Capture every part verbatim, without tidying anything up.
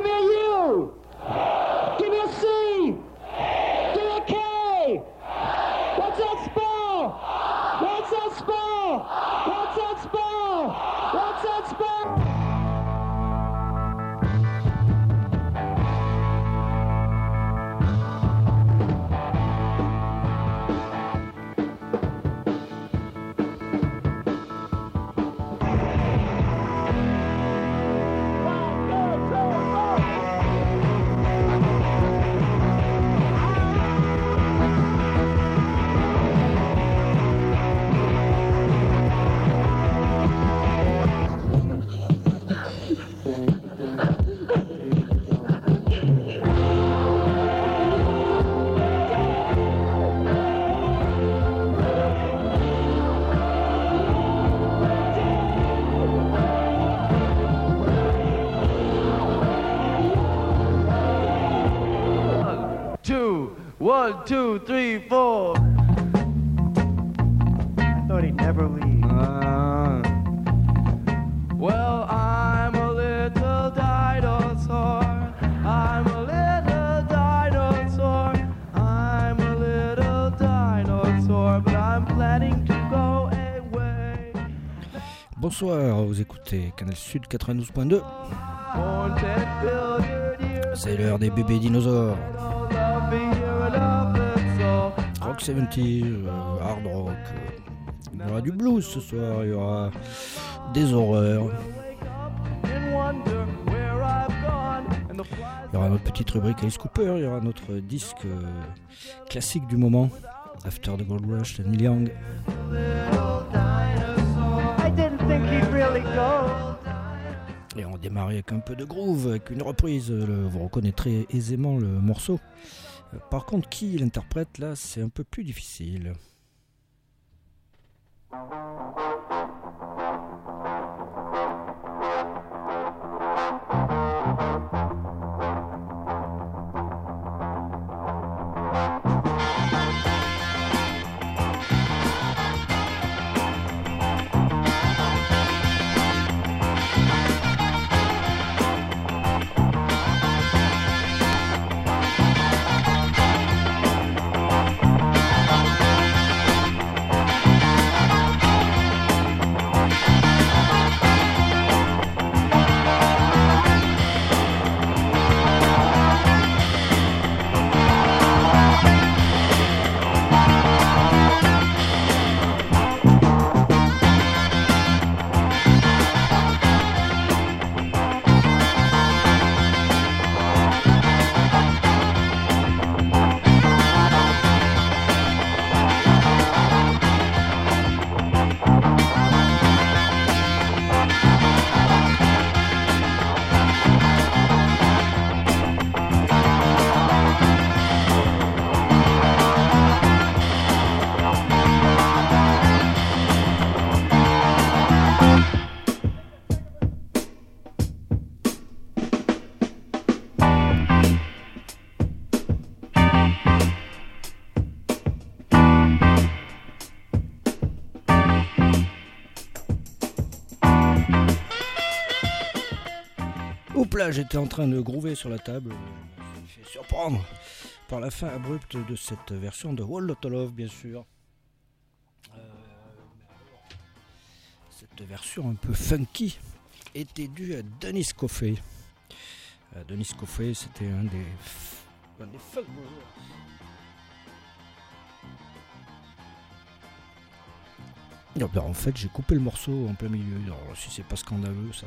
Give me a U. Give me a C. Give me a K. What's that spell? What's that spell? What's that spell? What's that spell? One, two, three, four. I thought he'd never leave. Uh, well, I'm a little dinosaur. I'm a little dinosaur. I'm a little dinosaur, but I'm planning to go away. Bonsoir, vous écoutez Canal Sud quatre-vingt-douze point deux. C'est l'heure des bébés dinosaures. Rock soixante-dix, euh, hard rock, euh, il y aura du blues ce soir, il y aura des horreurs, il y aura notre petite rubrique Alice Cooper, il y aura notre disque euh, classique du moment, After the Gold Rush de Neil Young. I didn't think he'd really go. Et on démarre avec un peu de groove, avec une reprise, le, vous reconnaîtrez aisément le morceau. Par contre, qui l'interprète là, c'est un peu plus difficile. Là, j'étais en train de groover sur la table, je me suis fait surprendre par la fin abrupte de cette version de Whole Lotta Love, bien sûr. Euh, cette version un peu funky était due à Dennis Coffey. Euh, Dennis Coffey, c'était un des, un des funk brothers. Non, ben, en fait, j'ai coupé le morceau en plein milieu. Alors, si c'est pas scandaleux, ça.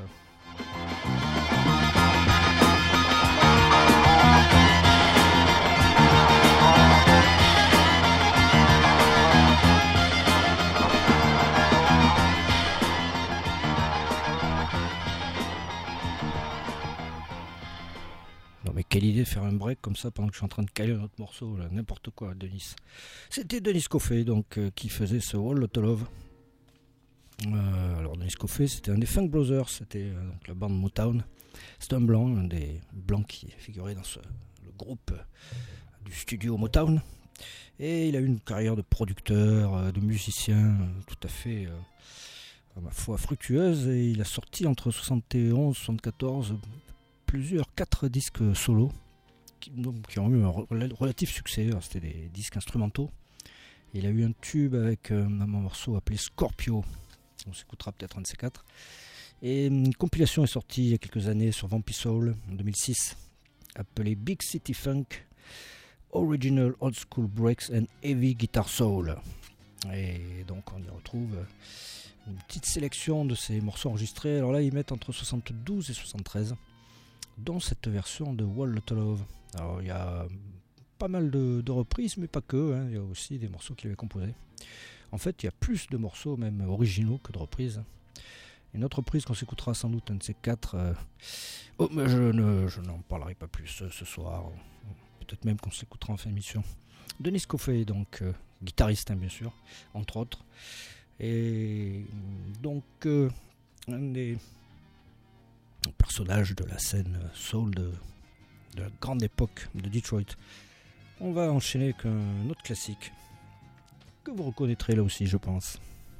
Non mais quelle idée de faire un break comme ça pendant que je suis en train de caler un autre morceau là, n'importe quoi, Denis. C'était Dennis Coffey donc euh, qui faisait ce Whole Lotta Love. Euh, alors Dennis Coffey, c'était un des Funk Brothers, c'était euh, donc la bande Motown. C'était un blanc, un des blancs qui figurait dans ce, le groupe euh, du studio Motown. Et il a eu une carrière de producteur, euh, de musicien, euh, tout à fait, euh, à ma foi, fructueuse. Et il a sorti entre soixante et onze et soixante-quatorze plusieurs, quatre disques solo qui, donc, qui ont eu un relatif succès. C'était des disques instrumentaux. Il a eu un tube avec euh, un morceau appelé Scorpio. On s'écoutera peut-être un de ces quatre. Et une compilation est sortie il y a quelques années sur Vampy Soul en deux mille six, appelée Big City Funk, Original Old School Breaks and Heavy Guitar Soul. Et donc on y retrouve une petite sélection de ces morceaux enregistrés. Alors là ils mettent entre soixante-douze et soixante-treize, dont cette version de Wall of Love. Alors il y a pas mal de, de reprises, mais pas que, hein. Il y a aussi des morceaux qu'il avait composés. En fait il y a plus de morceaux même originaux que de reprises. Une autre reprise qu'on s'écoutera sans doute, un de ces quatre. Euh... Oh, mais je, ne, je n'en parlerai pas plus euh, ce soir. Peut-être même qu'on s'écoutera en fin d'émission. Denis Coffey, donc euh, guitariste hein, bien sûr, entre autres. Et donc euh, un des personnages de la scène soul de, de la grande époque de Detroit. On va enchaîner avec un autre classique que vous reconnaîtrez là aussi, je pense.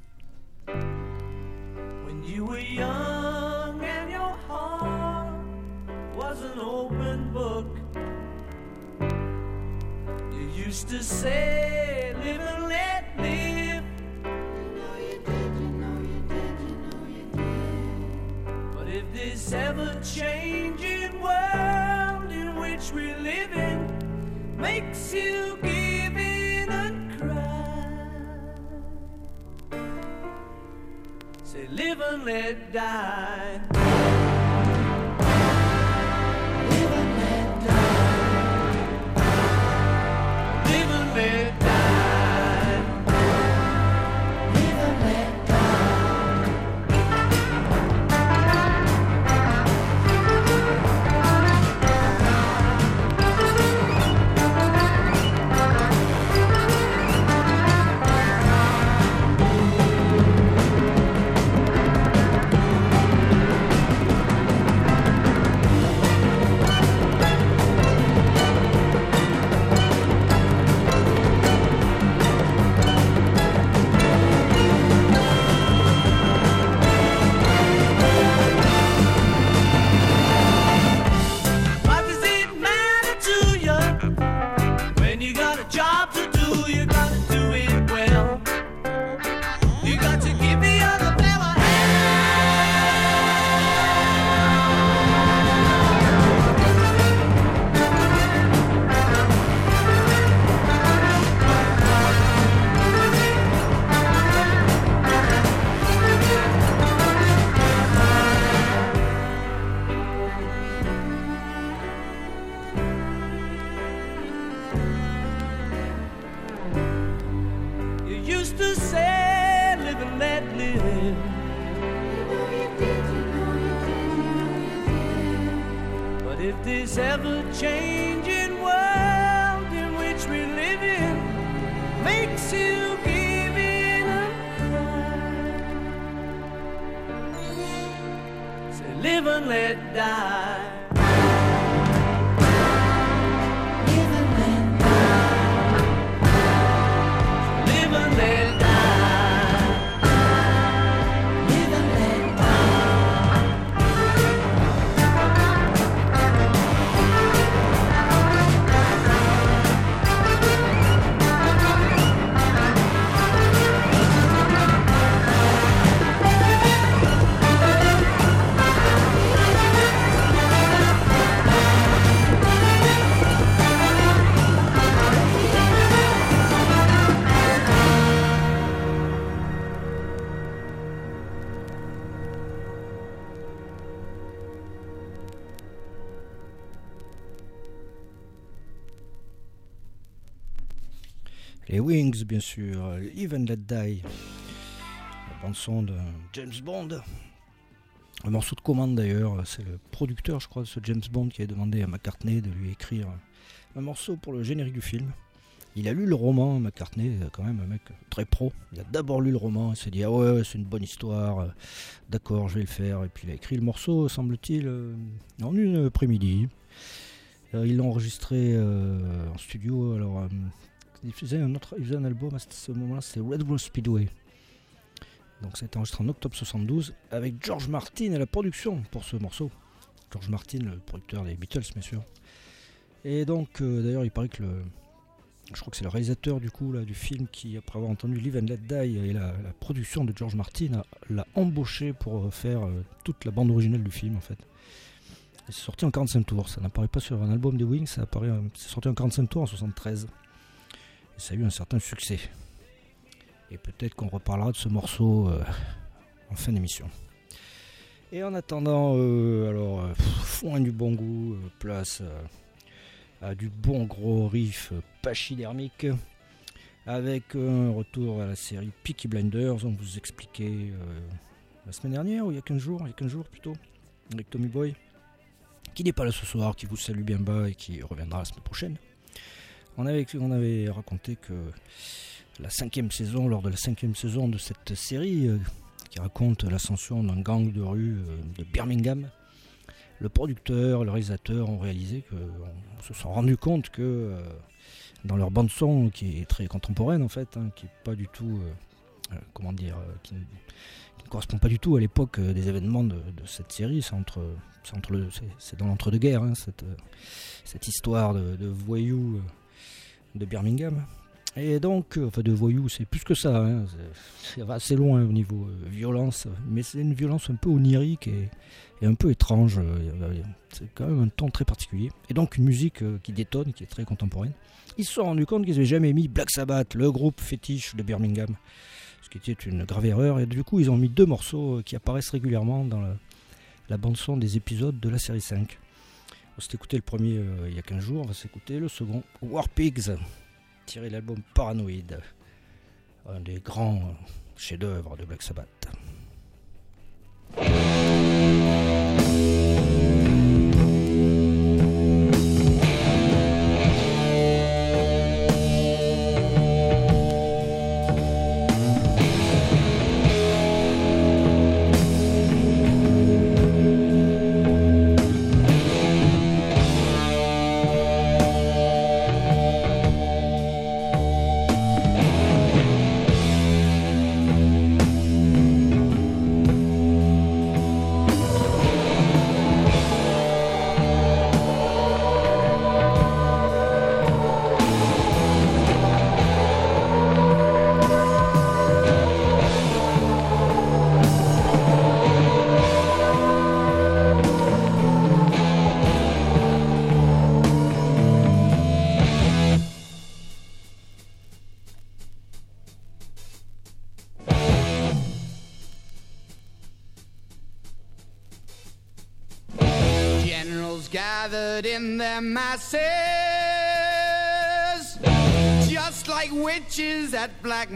When you were young and your heart was an open book, you used to say, live and let live. You know you did, you know you did, you know you did. But if this ever-changing world in which we live in makes you give in and cry, say live and let die. Live and let die. Live and let die. Live and let die. Les Wings, bien sûr, Live and Let Die, la bande-son de James Bond. Un morceau de commande d'ailleurs, c'est le producteur, je crois, de ce James Bond qui a demandé à McCartney de lui écrire un morceau pour le générique du film. Il a lu le roman, McCartney, quand même un mec très pro. Il a d'abord lu le roman, il s'est dit ah ouais, c'est une bonne histoire, d'accord, je vais le faire. Et puis il a écrit le morceau, semble-t-il, en une après-midi. Il l'a enregistré euh, en studio. Alors, euh, il faisait un autre, il faisait un album à ce moment-là, c'est Red Rose Speedway. Donc ça a été enregistré en octobre soixante-douze avec George Martin à la production pour ce morceau. George Martin, le producteur des Beatles, bien sûr. Et donc, euh, d'ailleurs, il paraît que le, je crois que c'est le réalisateur du coup là, du film qui, après avoir entendu Live and Let Die et la, la production de George Martin, a, l'a embauché pour faire euh, toute la bande originale du film en fait. Et c'est sorti en quarante-cinq tours, ça n'apparaît pas sur un album des Wings, ça apparaît, euh, c'est sorti en quarante-cinq tours en soixante-treize. Et ça a eu un certain succès. Et peut-être qu'on reparlera de ce morceau euh, en fin d'émission. Et en attendant, euh, alors, euh, foin du bon goût, euh, place euh, à du bon gros riff euh, pachydermique, avec euh, un retour à la série Peaky Blinders, on vous expliquait euh, la semaine dernière, ou il y a quinze jours, il y a quinze jours plutôt, avec Tommy Boy, qui n'est pas là ce soir, qui vous salue bien bas et qui reviendra la semaine prochaine. On avait, on avait raconté que la cinquième saison, lors de la cinquième saison de cette série, euh, qui raconte l'ascension d'un gang de rue euh, de Birmingham, le producteur et le réalisateur ont réalisé que, on se sont rendus compte que euh, dans leur bande son, qui est très contemporaine en fait, hein, qui est pas du tout, euh, euh, comment dire, euh, qui, ne, qui ne correspond pas du tout à l'époque euh, des événements de, de cette série, c'est entre, c'est entre le, c'est, c'est dans l'entre-deux-guerres, hein, cette, euh, cette histoire de, de voyous euh, de Birmingham. Et donc, enfin de voyous, c'est plus que ça, hein, c'est, c'est assez loin au niveau euh, violence, mais c'est une violence un peu onirique et, et un peu étrange, euh, c'est quand même un ton très particulier. Et donc une musique euh, qui détonne, qui est très contemporaine. Ils se sont rendus compte qu'ils n'avaient jamais mis Black Sabbath, le groupe fétiche de Birmingham, ce qui était une grave erreur, et du coup ils ont mis deux morceaux qui apparaissent régulièrement dans la, la bande-son des épisodes de la série cinq. On s'est écouté le premier euh, il y a quinze jours, on va s'écouter le second, War Pigs, tiré de l'album Paranoid, un des grands chefs-d'œuvre de Black Sabbath. Gathered in their masses, just like witches at black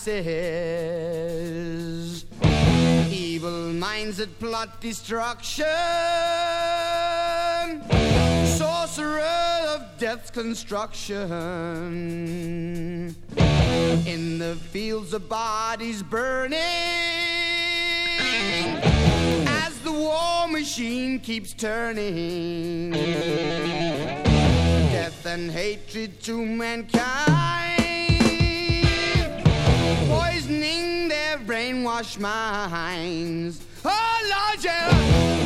masses, evil minds that plot destruction, sorcerer of death's construction, in the fields of bodies burning, the war machine keeps turning, death and hatred to mankind, poisoning their brainwashed minds. Oh Lord, yeah.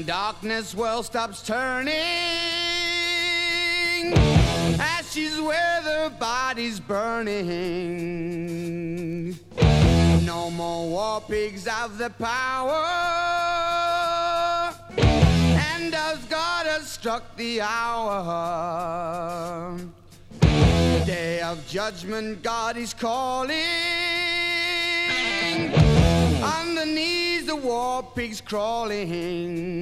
When darkness world stops turning, ashes where the body's burning. No more war pigs have the power, and as God has struck the hour, day of judgment God is calling. On the knees the war pigs crawling,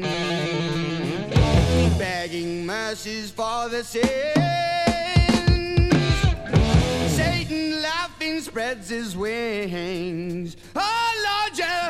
begging mercies for the sins. Satan laughing spreads his wings. Oh Lord, yeah.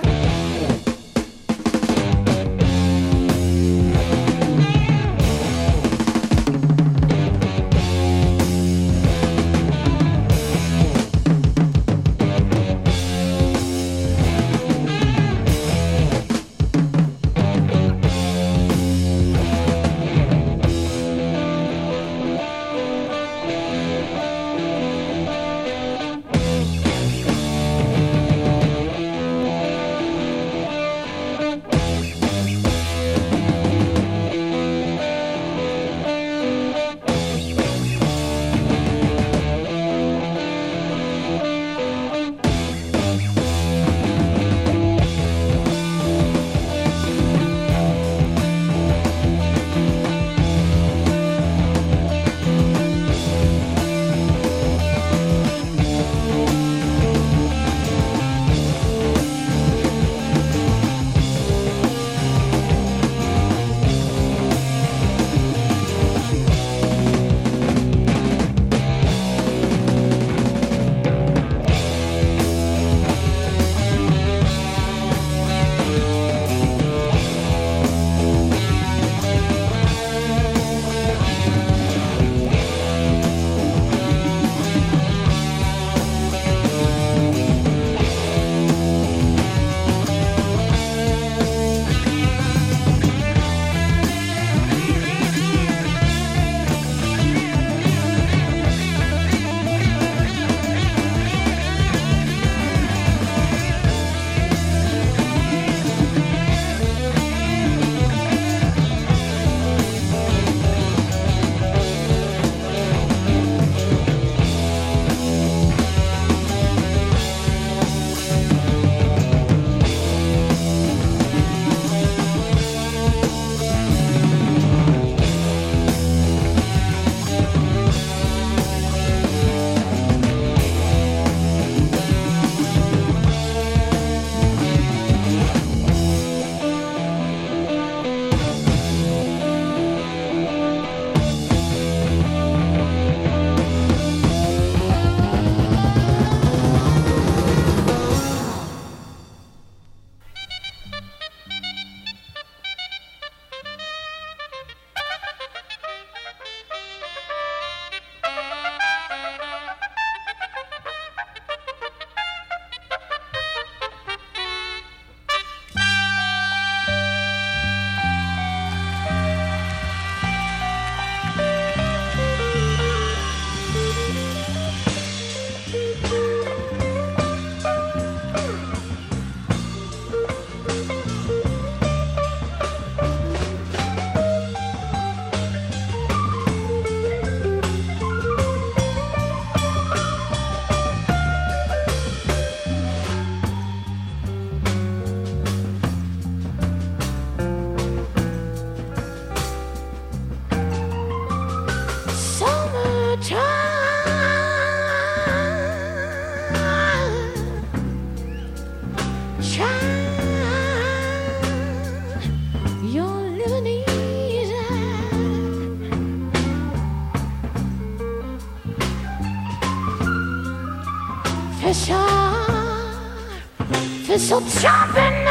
So chopping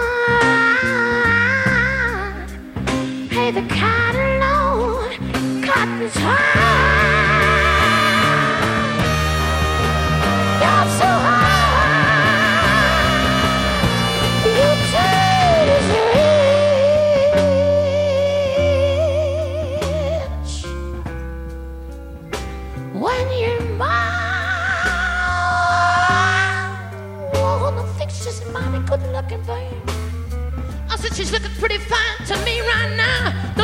on. Hey, the cotton load, cotton's high. You're so high. You turn is rich when you're mine. Good looking babe. I said she's looking pretty fine to me.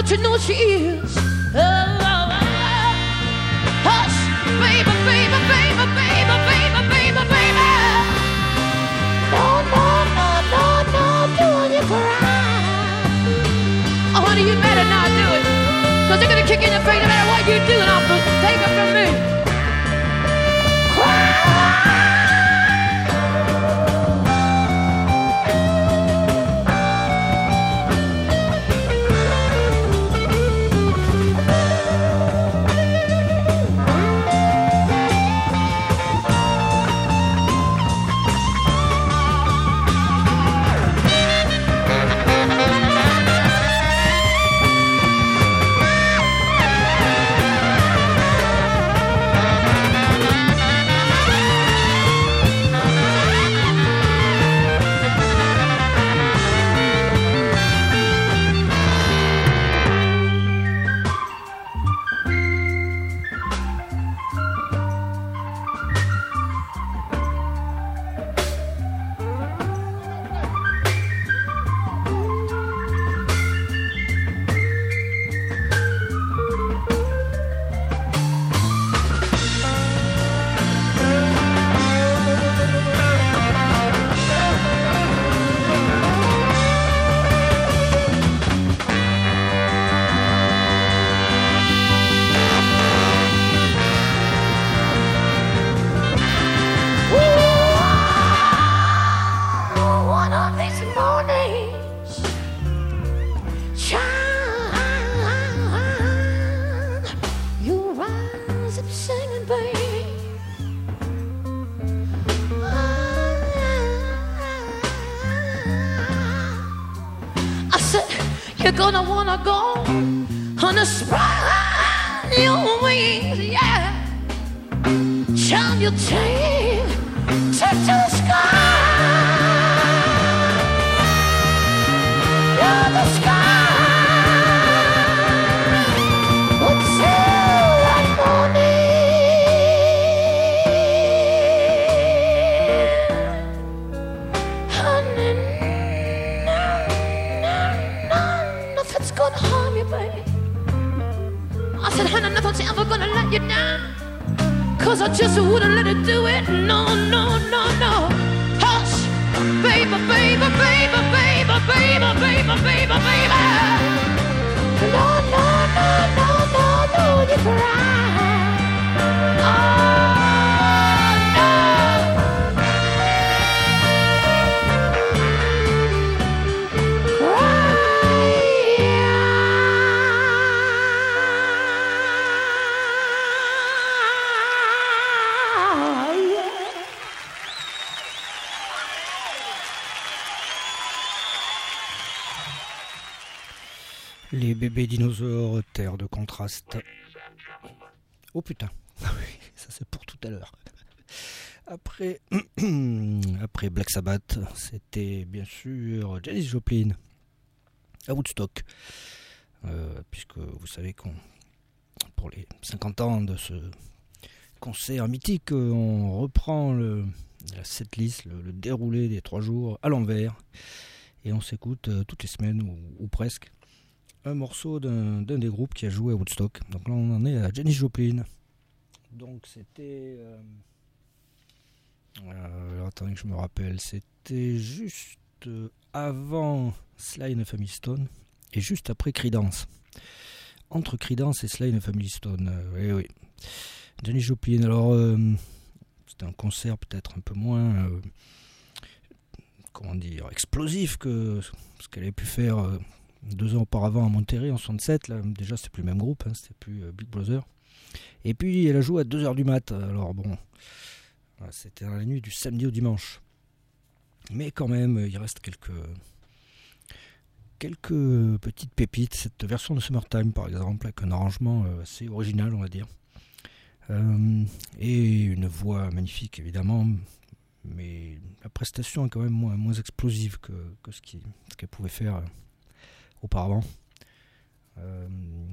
Don't you know she is? Oh, oh, oh. Hush, baby, baby, baby, baby, baby, baby, baby. No, no, no, no, no, doing you cry. Oh, honey, you better not do it, cause they're gonna kick you in the face no matter what you do, and I'll take it from me. Cry. You're gonna wanna go on a spread your wings, yeah. Shine your tail, take to the sky. You're the sky until that morning. Honey, nothing's gonna harm you, baby. I said, honey, nothing's ever gonna let you down, 'cause I just wouldn't let it do it. No, no, no, no. Hush, baby, baby, baby, baby, baby, baby, baby, baby. No, no, no, no, no, no, you cry. Oh, no. Les bébés dinosaures, terre de contraste. Oh putain, ça c'est pour tout à l'heure. Après, après Black Sabbath, c'était bien sûr Janis Joplin à Woodstock. Euh, puisque vous savez qu'on, pour les cinquante ans de ce concert mythique, on reprend le, la setlist, le, le déroulé des trois jours à l'envers. Et on s'écoute euh, toutes les semaines, ou, ou presque, un morceau d'un, d'un des groupes qui a joué à Woodstock. Donc là, on en est à Janis Joplin. Donc c'était... Euh, euh, alors, attendez que je me rappelle. C'était juste avant Sly and the Family Stone et juste après Creedence. Entre Creedence et Sly and the Family Stone. Euh, oui, oui. Janis Joplin. Alors, euh, c'était un concert peut-être un peu moins... Euh, comment dire, explosif que ce qu'elle avait pu faire euh, deux ans auparavant à Monterrey en soixante-sept. Là, déjà, c'était plus le même groupe, hein, c'était plus euh, Big Brother. Et puis, elle a joué à deux heures du mat. Alors bon, c'était dans la nuit du samedi au dimanche. Mais quand même, il reste quelques, quelques petites pépites. Cette version de Summertime, par exemple, avec un arrangement euh, assez original, on va dire. Euh, et une voix magnifique, évidemment. Mais la prestation est quand même moins, moins explosive que, que ce, qui, ce qu'elle pouvait faire euh, auparavant. Euh,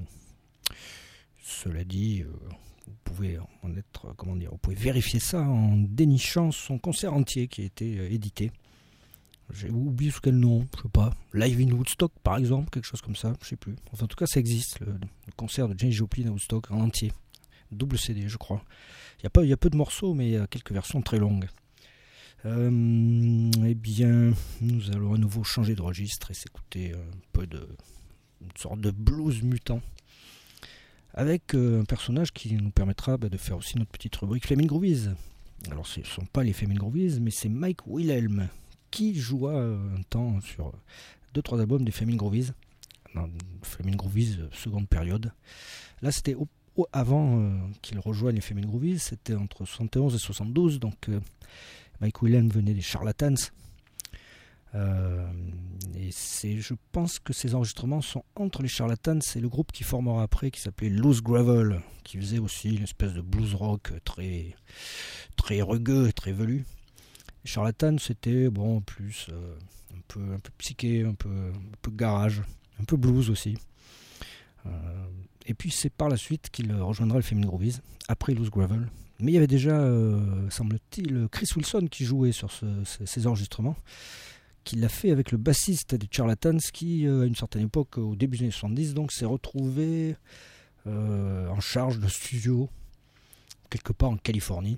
cela dit, euh, vous pouvez en être, comment dire, vous pouvez vérifier ça en dénichant son concert entier qui a été euh, édité J'ai oublié sous quel nom, je sais pas. Live in Woodstock, par exemple, quelque chose comme ça, je sais plus. Enfin, en tout cas, ça existe, le, le concert de Janis Joplin à Woodstock en entier. Double C D, je crois. Il y a pas, il y a peu de morceaux, mais il y a quelques versions très longues. Euh, eh bien, nous allons à nouveau changer de registre et s'écouter un peu de une sorte de blues mutant avec euh, un personnage qui nous permettra bah, de faire aussi notre petite rubrique Flamin' Groovies. Alors, ce ne sont pas les Flamin' Groovies, mais c'est Mike Wilhelm qui joua euh, un temps sur deux trois albums des Flamin' Groovies. Non, Flamin' Groovies, euh, seconde période. Là, c'était au, au, avant euh, qu'il rejoigne les Flamin' Groovies, c'était entre soixante et onze et soixante-douze, donc euh, Mike Wilhelm venait des Charlatans. Euh, et c'est, je pense que ces enregistrements sont entre les Charlatans et le groupe qui formera après, qui s'appelait Loose Gravel, qui faisait aussi une espèce de blues rock très, très rugueux et très velu. Les Charlatans, c'était bon, plus euh, un, peu, un peu psyché, un peu, un peu garage, un peu blues aussi. Euh, et puis c'est par la suite qu'il rejoindra le Flamin' Groovies, après Loose Gravel. Mais il y avait déjà, euh, semble-t-il, Chris Wilson qui jouait sur ce, ce, ces enregistrements, qui l'a fait avec le bassiste des Charlatans qui, euh, à une certaine époque, au début des années soixante-dix, donc, s'est retrouvé euh, en charge de studio, quelque part en Californie.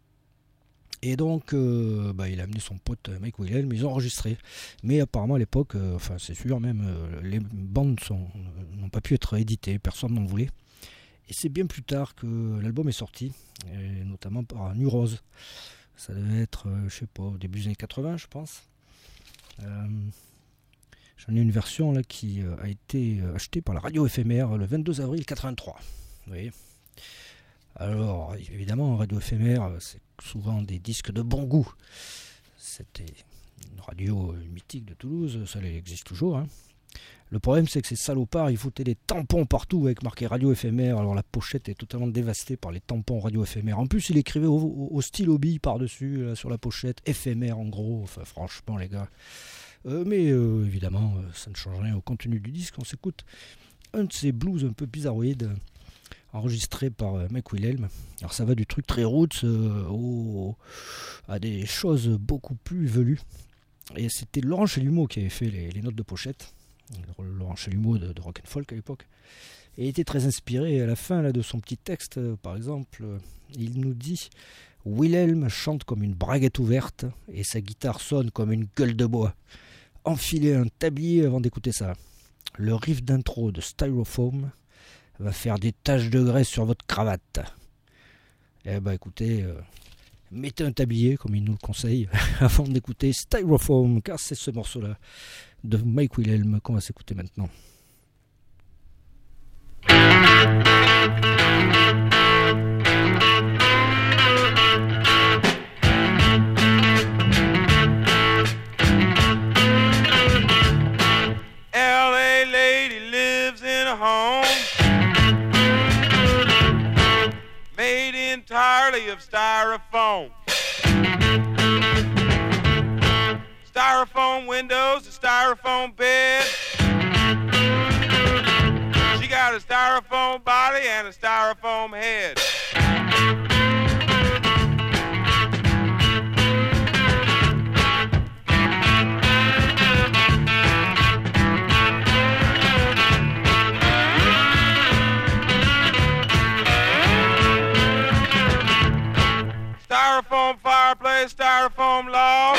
Et donc, euh, bah, il a amené son pote Mike Wilhelm, ils ont enregistré. Mais apparemment, à l'époque, euh, enfin, c'est sûr, même, euh, les bandes sont, n'ont pas pu être éditées, personne n'en voulait. Et c'est bien plus tard que l'album est sorti, et notamment par Nurose. Ça devait être, euh, je sais pas, au début des années quatre-vingts, je pense. Euh, j'en ai une version là qui euh, a été euh, achetée par la radio éphémère le vingt-deux avril quatre-vingt-trois. Vous voyez. Alors, évidemment, radio éphémère, c'est souvent des disques de bon goût. C'était une radio mythique de Toulouse, ça existe toujours, hein. Le problème, c'est que ces salopards, ils foutaient des tampons partout avec marqué radio éphémère. Alors la pochette est totalement dévastée par les tampons radio éphémère. En plus, il écrivait au, au, au stylo bille par-dessus, là, sur la pochette, éphémère en gros. Enfin, franchement, les gars. Euh, mais euh, évidemment, ça ne change rien au contenu du disque. On s'écoute un de ces blues un peu bizarroïdes, enregistré par euh, Mike Wilhelm. Alors ça va du truc très roots euh, au, à des choses beaucoup plus velues. Et c'était Laurent Chalumeau qui avait fait les, les notes de pochette. Laurent Chalumeau de, de Rock and Folk à l'époque, et il était très inspiré. À la fin là, de son petit texte, euh, par exemple, euh, il nous dit: Wilhelm chante comme une braguette ouverte et sa guitare sonne comme une gueule de bois. Enfilez un tablier avant d'écouter ça. Le riff d'intro de Styrofoam va faire des taches de graisse sur votre cravate. Eh ben écoutez, euh, mettez un tablier comme il nous le conseille avant d'écouter Styrofoam, car c'est ce morceau-là de Mike Wilhelm qu'on va s'écouter maintenant. L A lady lives in a home made entirely of styrofoam. Styrofoam windows, a styrofoam bed. She got a styrofoam body and a styrofoam head. Styrofoam fireplace, styrofoam log.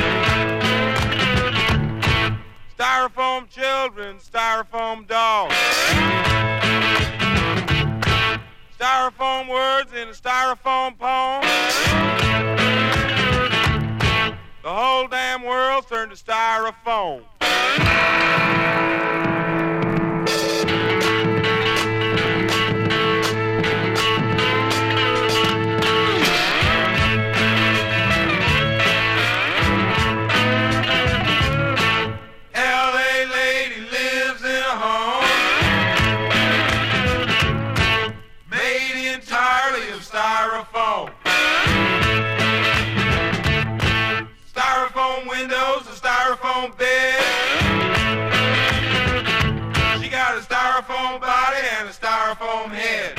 Styrofoam children, styrofoam dogs. Styrofoam words in a styrofoam poem. The whole damn world's turned to styrofoam. Styrofoam windows, a styrofoam bed. She got a styrofoam body and a styrofoam head.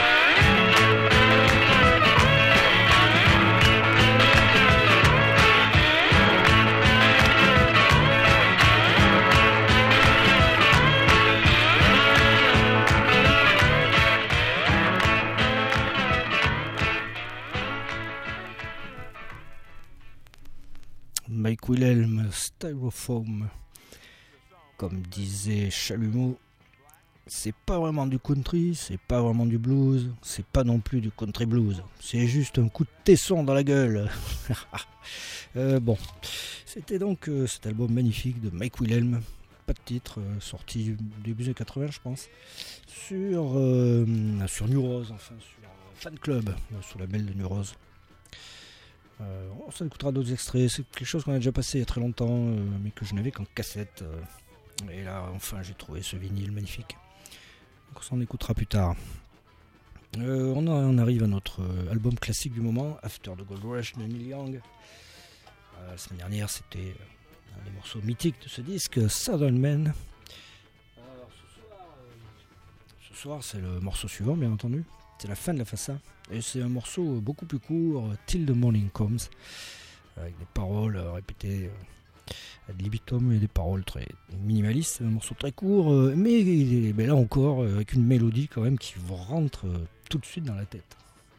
Mike Wilhelm, Styrofoam. Comme disait Chalumeau, c'est pas vraiment du country, c'est pas vraiment du blues, c'est pas non plus du country blues. C'est juste un coup de tesson dans la gueule. euh, bon, c'était donc euh, cet album magnifique de Mike Wilhelm. Pas de titre, euh, sorti début des années quatre-vingts je pense, sur, euh, sur New Rose, enfin sur euh, Fan Club, euh, sous la label de New Rose. Euh, on s'en écoutera d'autres extraits, c'est quelque chose qu'on a déjà passé il y a très longtemps, euh, mais que je n'avais qu'en cassette. Euh, et là, enfin, j'ai trouvé ce vinyle magnifique. Donc on s'en écoutera plus tard. Euh, on, a, on arrive à notre euh, album classique du moment, After the Gold Rush de Neil Young. Euh, la semaine dernière, c'était... Euh, un des morceaux mythiques de ce disque, Southern Man. Alors, ce soir, euh, ce soir, c'est le morceau suivant, bien entendu. C'est la fin de la face A. Et c'est un morceau beaucoup plus court, Till the Morning Comes, avec des paroles répétées ad libitum et des paroles très minimalistes. C'est un morceau très court, mais, mais là encore, avec une mélodie quand même qui vous rentre tout de suite dans la tête.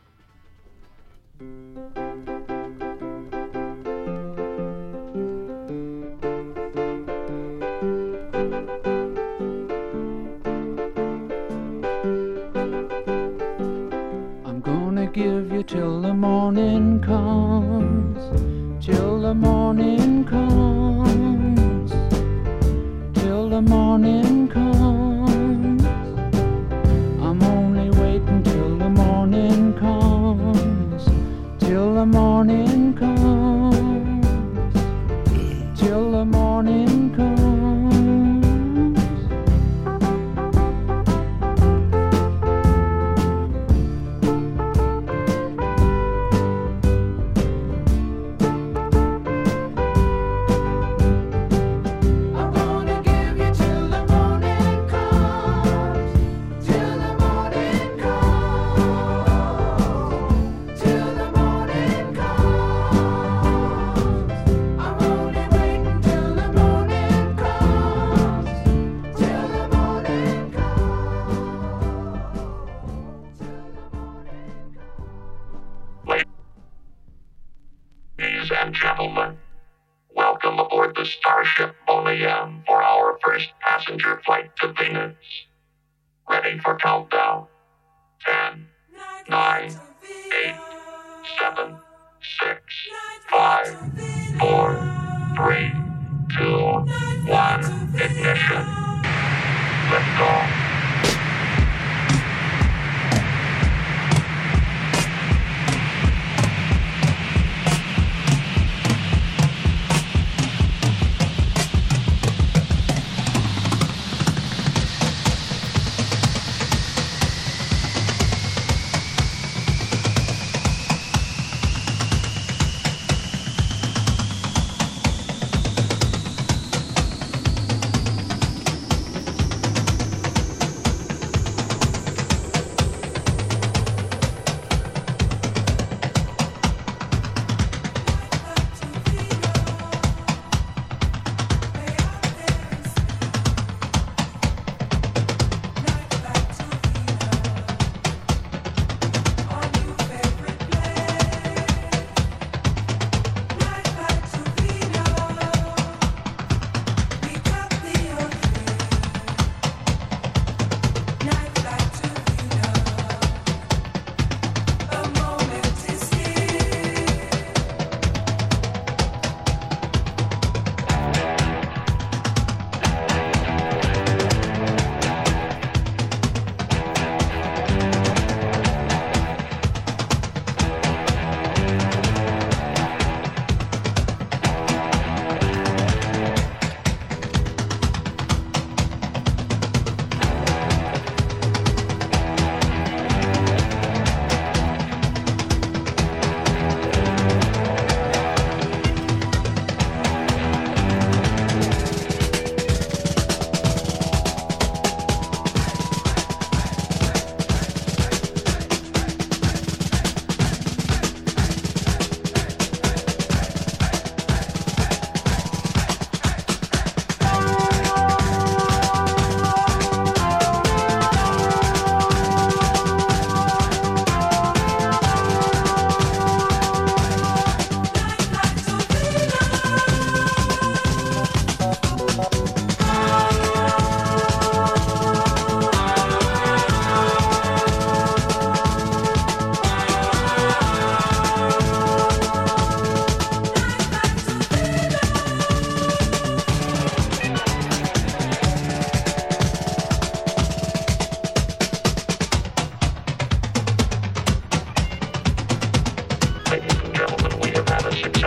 Give you till the morning comes, till the morning comes, till the morning comes. I'm only waiting till the morning comes, till the morning comes, till the morning comes.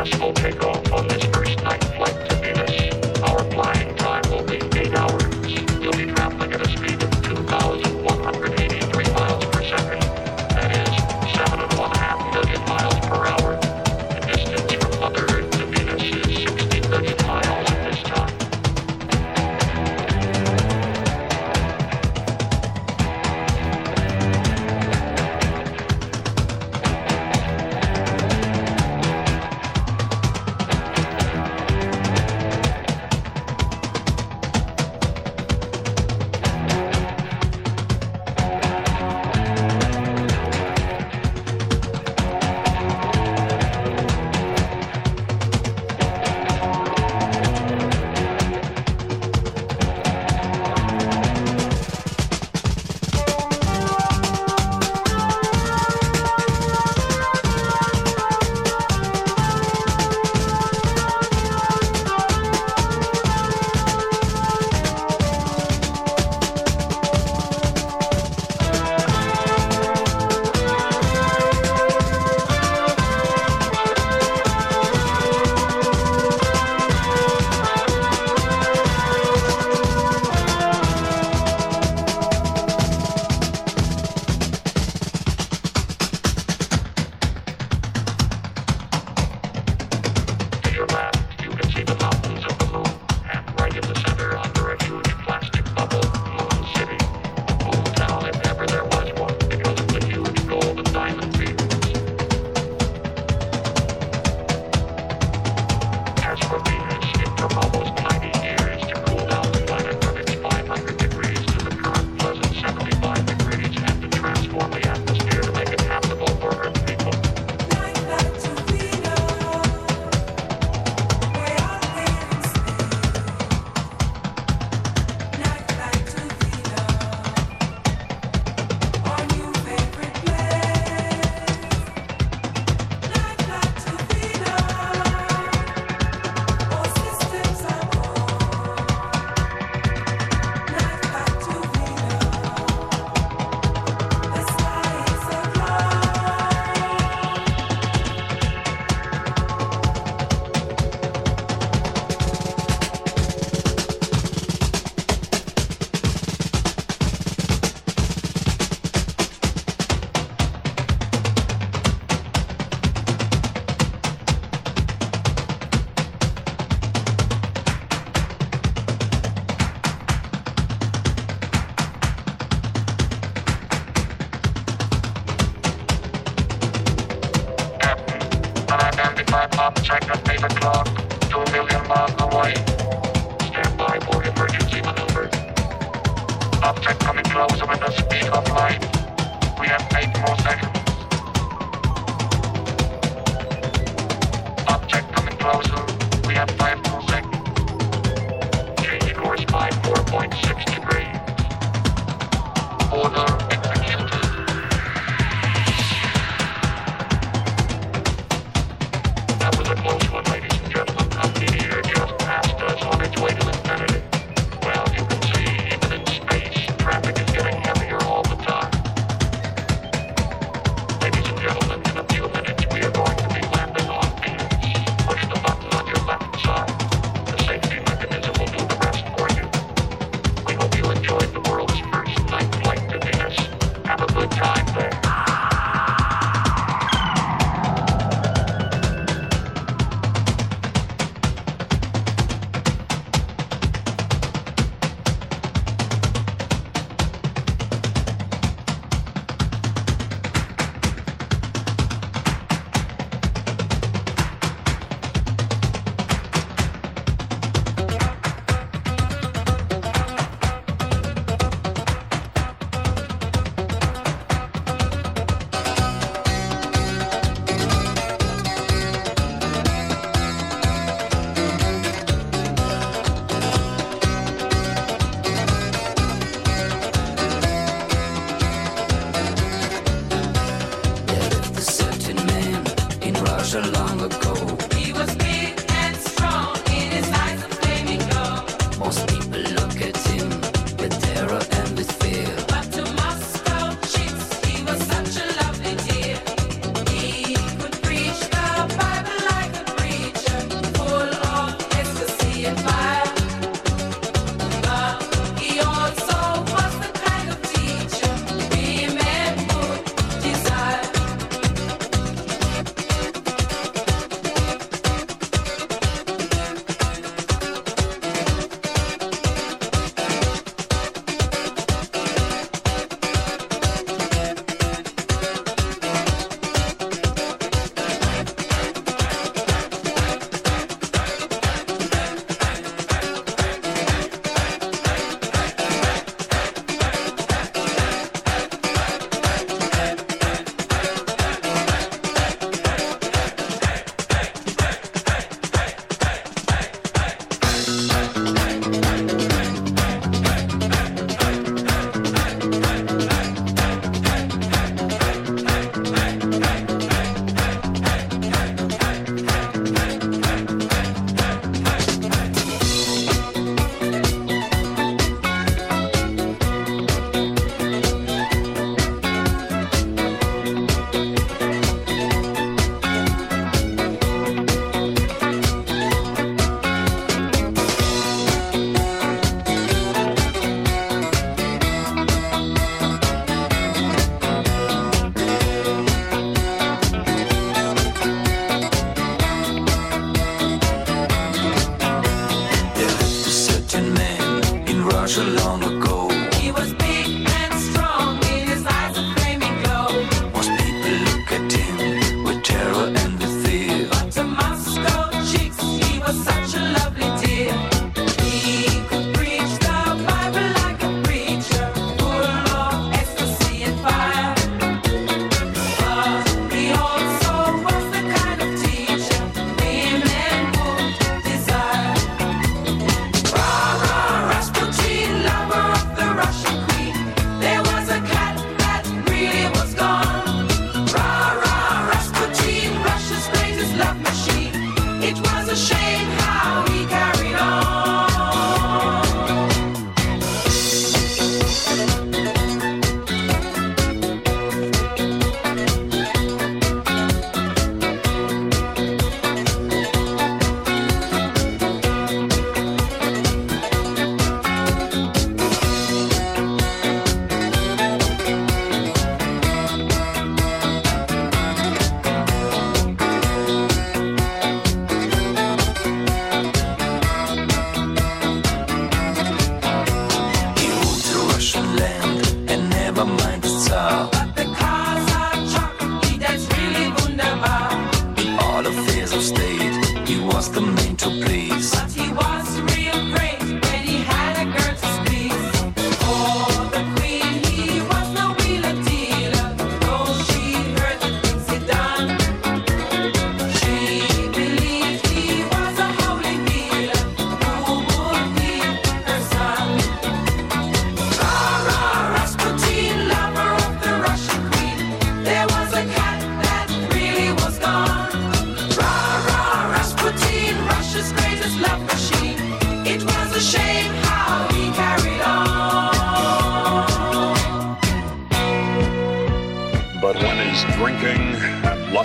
successful takeoff on this first night flight to Venus. Our flying time will be eight hours. We'll be traveling at a speed of two thousand one hundred eighty-three miles per second. That is seven and one half million miles per hour. The distance from Mother Earth to Venus is sixty billion miles at this time. Object at eight o'clock, two million miles away. Stand by for emergency maneuver. Object coming closer with the speed of light. We have eight more seconds. Object coming closer. We have five more seconds. Change course by four point six degrees. Order executed. That was a close one, ladies and gentlemen. A meteor just passed us on its way to infinity. Well, you can see, even in space, traffic is getting heavier all the time. Ladies and gentlemen, in a few minutes we are going to be landing on Venus. Push the button on your left side. The safety mechanism will do the rest for you. We hope you enjoyed the world's first night flight to Venus. Have a good time there. Long ago, he was big and strong in his eyes of flaming gold. Most people look at him with terror and with fear, but to Moscow chicks, he was such a lovely dear. He could preach the Bible like a priest.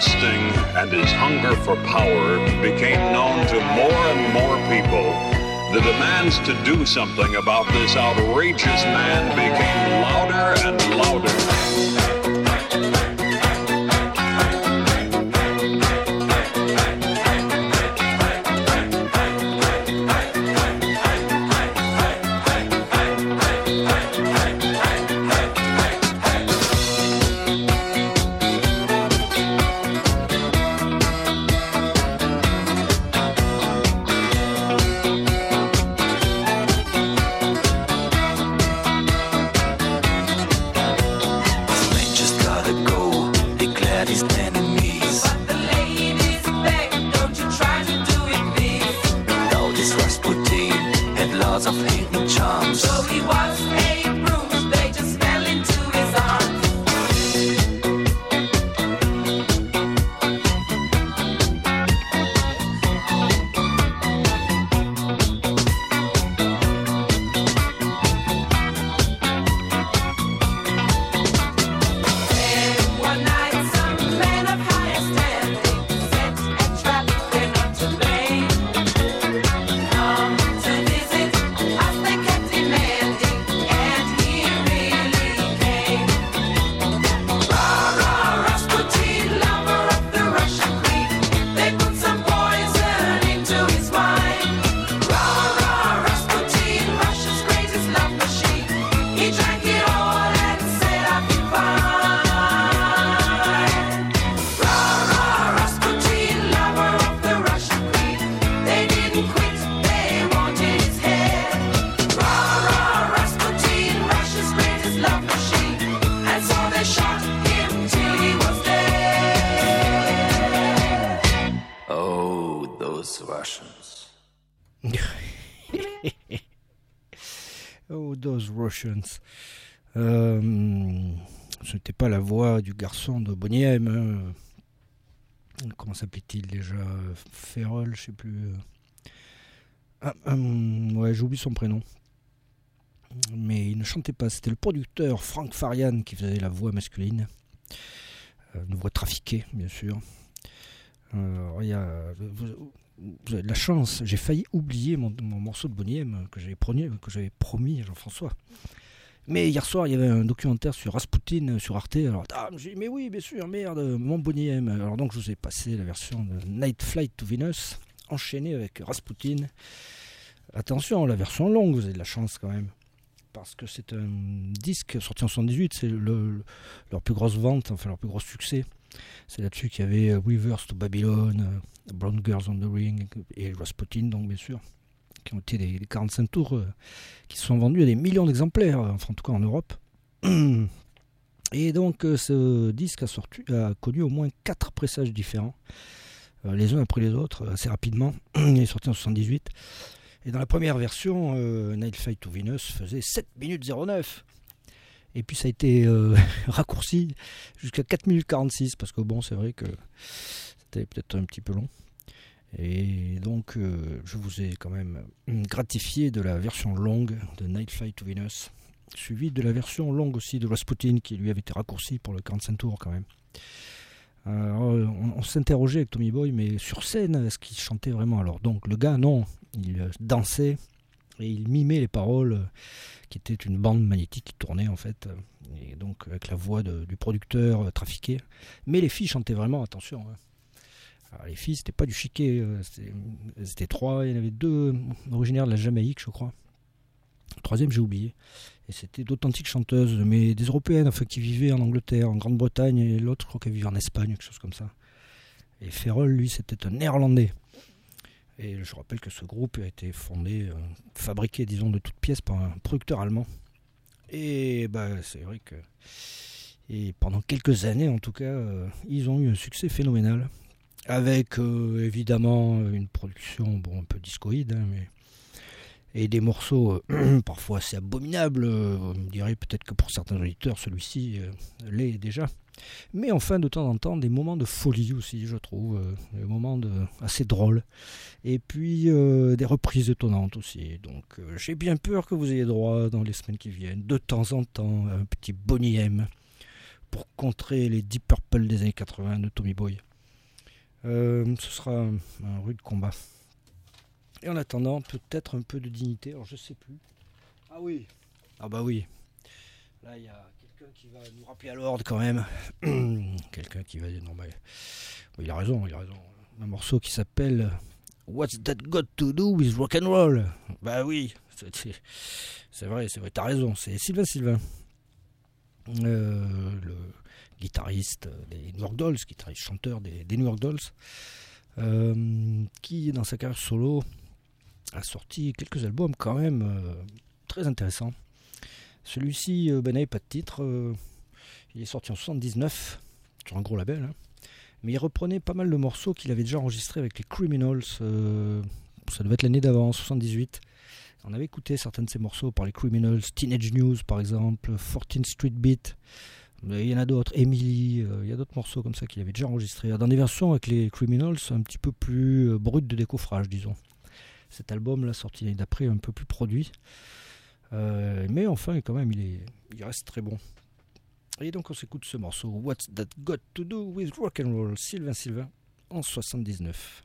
lusting and his hunger for power became known to more and more people, the demands to do something about this outrageous man became louder and louder. Oh, those Russians. Euh, ce n'était pas la voix du garçon de Boney M. Hein. Comment s'appelait-il déjà? Ferrell, je sais plus. Ah, hum, ouais, j'oublie son prénom. Mais il ne chantait pas. C'était le producteur Frank Farian qui faisait la voix masculine. Euh, une voix trafiquée, bien sûr. Alors, il y a, vous, vous avez de la chance. J'ai failli oublier mon, mon morceau de Boney M que j'avais promis, que j'avais promis à Jean-François. Mais hier soir, il y avait un documentaire sur Rasputin sur Arte. Alors, ah, je me suis dit, mais oui, bien sûr, merde, mon Boney M. Alors donc, je vous ai passé la version de Night Flight to Venus, enchaînée avec Rasputin. Attention, la version longue, vous avez de la chance quand même. Parce que c'est un disque sorti en soixante-dix-huit, c'est le, le, leur plus grosse vente, enfin leur plus gros succès. C'est là-dessus qu'il y avait Weavers to Babylon, uh, Brown Girls on the Ring et Rasputin, donc bien sûr, qui ont été des, des quarante-cinq tours euh, qui se sont vendus à des millions d'exemplaires, enfin en tout cas en Europe. Et donc euh, ce disque a, sorti, a connu au moins quatre pressages différents, euh, les uns après les autres, assez rapidement. Il est sorti en soixante-dix-huit. Et dans la première version, euh, Night Flight to Venus faisait sept minutes zéro neuf. Et puis ça a été euh, raccourci jusqu'à quatre minutes quarante-six, parce que bon, c'est vrai que c'était peut-être un petit peu long. Et donc, euh, je vous ai quand même gratifié de la version longue de Night Flight to Venus, suivie de la version longue aussi de Rasputin, qui lui avait été raccourci pour le quarante-cinq tours quand même. Alors, on, on s'interrogeait avec Tommy Boy, mais sur scène, est-ce qu'il chantait vraiment? Alors donc, le gars, non, il dansait et il mimait les paroles, qui était une bande magnétique qui tournait en fait, et donc avec la voix de, du producteur euh, trafiqué. Mais les filles chantaient vraiment, attention. Hein. Alors, les filles, c'était pas du chiquet, euh, c'était, c'était trois, il y en avait deux originaires de la Jamaïque, je crois. Le troisième, j'ai oublié. Et c'était d'authentiques chanteuses, mais des Européennes, enfin, qui vivaient en Angleterre, en Grande-Bretagne, et l'autre, je crois qu'elle vivait en Espagne, quelque chose comme ça. Et Ferrell, lui, c'était un Néerlandais. Et je rappelle que ce groupe a été fondé, euh, fabriqué, disons, de toutes pièces par un producteur allemand. Et bah, c'est vrai que... Et pendant quelques années, en tout cas, euh, ils ont eu un succès phénoménal. Avec, euh, évidemment, une production, bon, un peu discoïde, hein, mais... Et des morceaux euh, parfois assez abominables. Euh, on me dirait peut-être que pour certains auditeurs, celui-ci euh, l'est déjà. Mais enfin, de temps en temps, des moments de folie aussi, je trouve. Euh, des moments de, assez drôles. Et puis, euh, des reprises étonnantes aussi. Donc, euh, j'ai bien peur que vous ayez droit, dans les semaines qui viennent, de temps en temps, à un petit Boney M pour contrer les Deep Purple des années quatre-vingts de Tommy Boy. Euh, ce sera un, un rude combat. Et en attendant, peut-être un peu de dignité. Alors je sais plus. Ah oui. Ah bah oui. Là il y a quelqu'un qui va nous rappeler à l'ordre quand même. Quelqu'un qui va dire non mais oui, il a raison, il a raison. Un morceau qui s'appelle What's That Got to Do with Rock and Roll? Bah oui, c'est, c'est, c'est vrai, c'est vrai, t'as raison. C'est Sylvain Sylvain, euh, le guitariste des New York Dolls, guitariste chanteur des, des New York Dolls, euh, qui dans sa carrière solo a sorti quelques albums quand même euh, très intéressants. Celui-ci euh, ben, n'avait pas de titre, euh, il est sorti en soixante-dix-neuf sur un gros label, hein, mais il reprenait pas mal de morceaux qu'il avait déjà enregistrés avec les Criminals, euh, ça devait être l'année d'avant, soixante-dix-huit. On avait écouté certains de ces morceaux par les Criminals, Teenage News par exemple, fourteenth Street Beat. Il y en a d'autres, Emily, euh, il y a d'autres morceaux comme ça qu'il avait déjà enregistrés dans des versions avec les Criminals un petit peu plus euh, brutes de décoffrage, disons. Cet album là sorti l'année d'après un peu plus produit, euh, mais enfin quand même il, est, il reste très bon. Et donc on s'écoute ce morceau What's That Got to Do with Rock and Roll, Sylvain Sylvain en soixante-dix-neuf.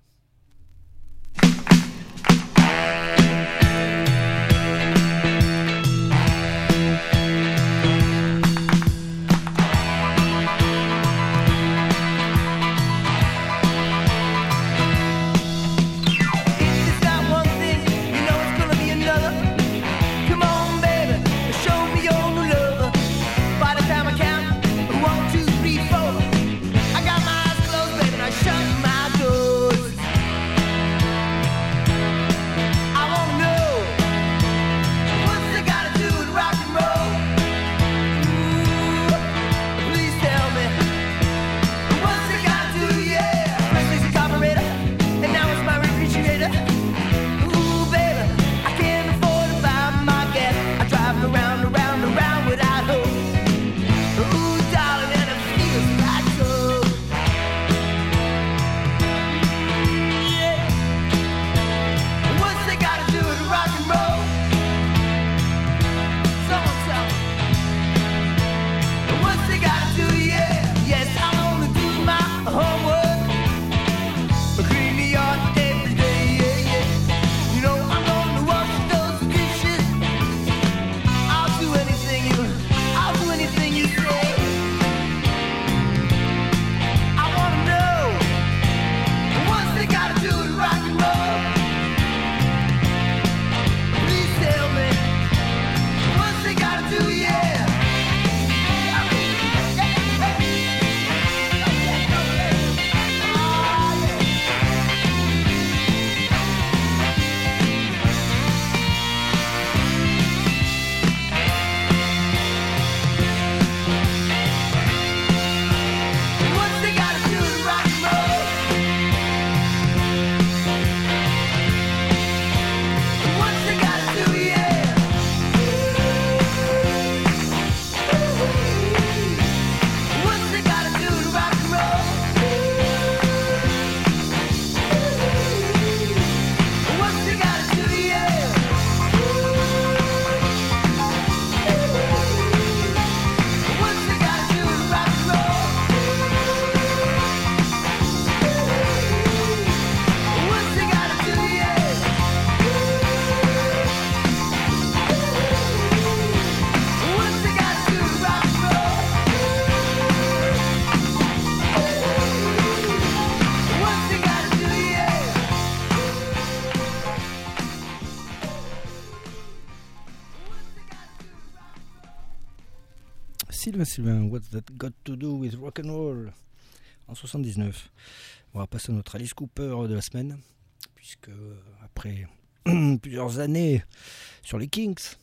Sylvain Sylvain, What's That Got to Do with Rock and Roll en soixante-dix-neuf. On va passer à notre Alice Cooper de la semaine, puisque après plusieurs années sur les Kinks,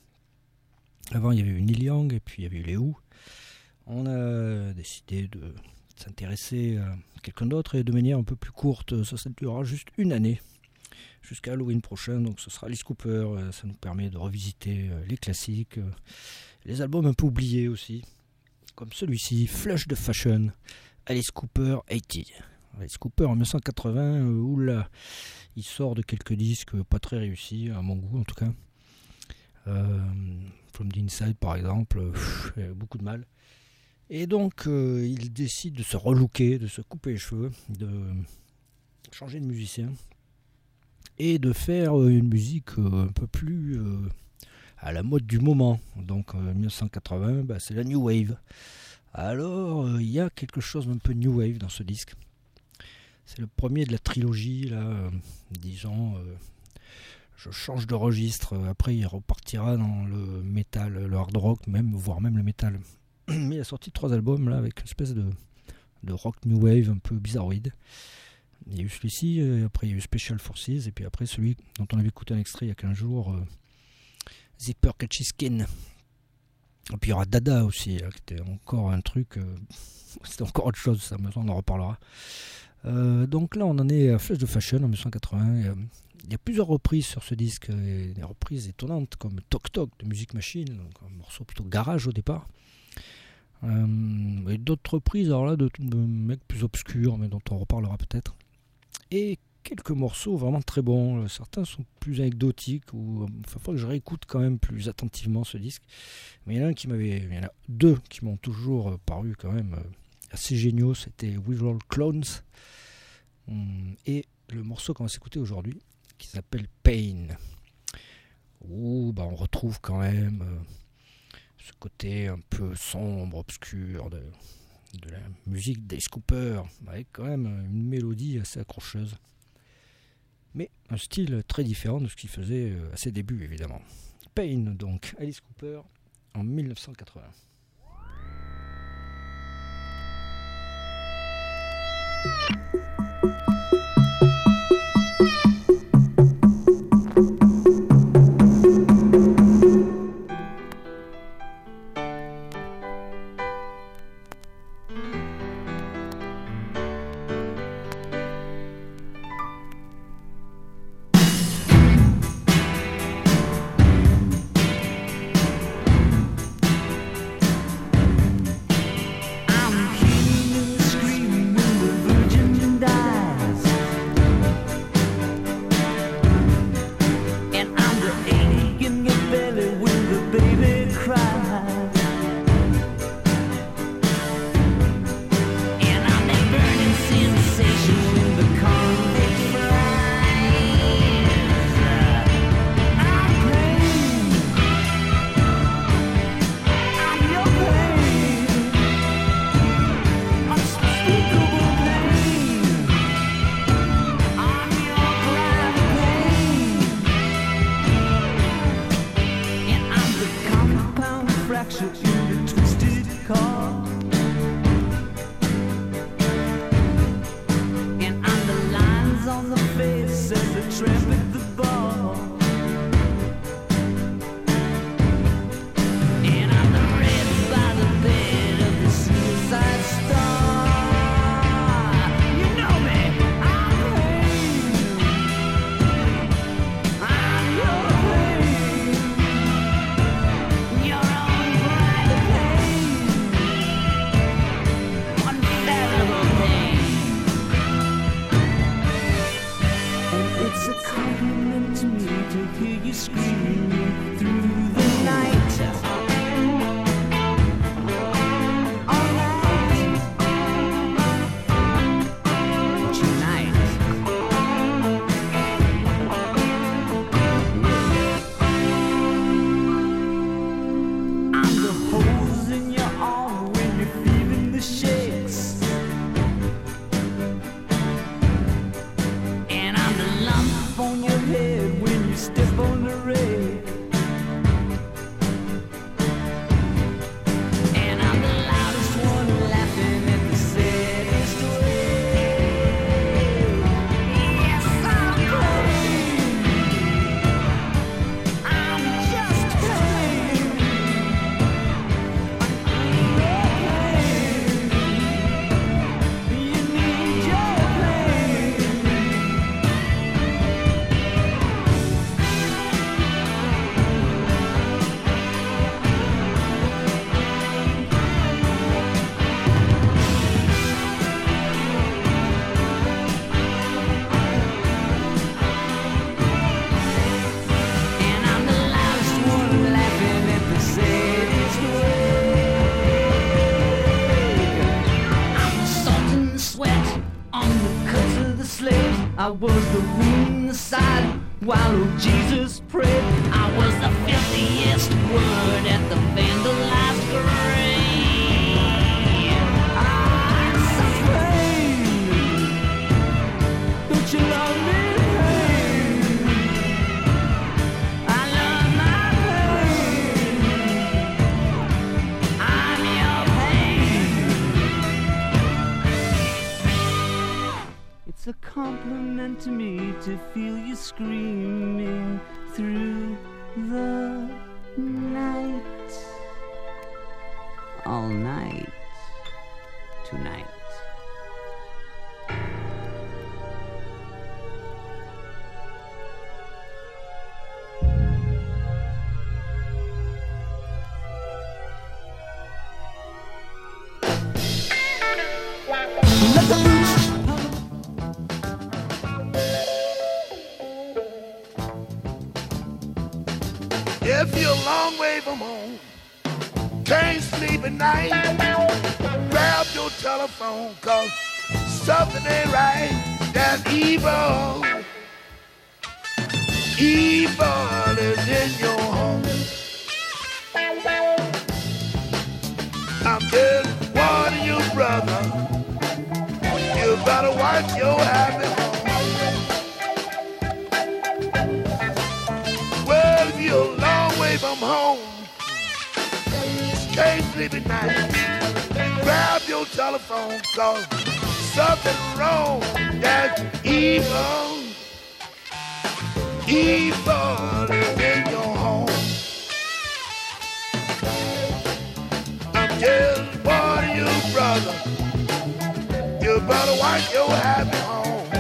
avant il y avait eu Neil Young et puis il y avait eu les Who, on a décidé de s'intéresser à quelqu'un d'autre et de manière un peu plus courte. Ça, ça durera juste une année jusqu'à Halloween prochain, donc ce sera Alice Cooper. Ça nous permet de revisiter les classiques, les albums un peu oubliés aussi, comme celui-ci, Flush the Fashion, Alice Cooper quatre-vingts. Alice Cooper en dix-neuf cent quatre-vingts, où là, il sort de quelques disques pas très réussis, à mon goût en tout cas. Euh, From the Inside par exemple, pff, beaucoup de mal. Et donc euh, il décide de se relooker, de se couper les cheveux, de changer de musicien et de faire euh, une musique euh, un peu plus euh, à la mode du moment. Donc en dix-neuf cent quatre-vingts, bah, c'est la New Wave. Alors il euh, y a quelque chose d'un peu New Wave dans ce disque. C'est le premier de la trilogie, là, euh, disons, euh, je change de registre, après il repartira dans le métal, le hard rock, même, voire même le métal. Mais il a sorti trois albums là avec une espèce de, de rock new wave un peu bizarroïde. Il y a eu celui-ci, et après il y a eu Special Forces, et puis après celui dont on avait écouté un extrait il y a quinze jours, euh, Zipper Catchy Skin. Et puis il y aura Dada aussi, là, qui était encore un truc, euh, c'était encore autre chose, ça, mais on en reparlera. Euh, donc là on en est à Flash de Fashion en dix-neuf cent quatre-vingts. Et, euh, il y a plusieurs reprises sur ce disque, et des reprises étonnantes comme Toc Toc de Music Machine, donc un morceau plutôt garage au départ. Euh, et d'autres reprises alors là de, de mecs plus obscurs, mais dont on reparlera peut-être. Et quelques morceaux vraiment très bons. Certains sont plus anecdotiques, ou enfin, faut que je réécoute quand même plus attentivement ce disque. Mais il y en a un qui m'avait, il y en a deux qui m'ont toujours paru quand même assez géniaux. C'était We Roll Clones et le morceau qu'on va s'écouter aujourd'hui, qui s'appelle Pain, où bah, on retrouve quand même euh, ce côté un peu sombre, obscur de, de la musique d'Alice Cooper, avec quand même une mélodie assez accrocheuse, mais un style très différent de ce qu'il faisait à ses débuts évidemment. Pain, donc Alice Cooper en dix-neuf cent quatre-vingts. Screaming in the Virgin I was the ringside while old Jesus prayed. I was the filthiest word at the vandalized grave. I'm such pain. Don't you love me? I love my pain. I'm your pain. It's a compliment to me to feel you screaming through the night. All night tonight. Let the boots. If you're a long way from home, can't sleep at night, grab your telephone, cause something ain't right. That evil, evil is in your home. I'm just warning you, brother, you better watch your habit home. Well, if you're a long way from home, can't sleep at night, grab your telephone, cause something wrong. That's evil, evil is in your home. I'm just warning you, brother, you better watch your habit home.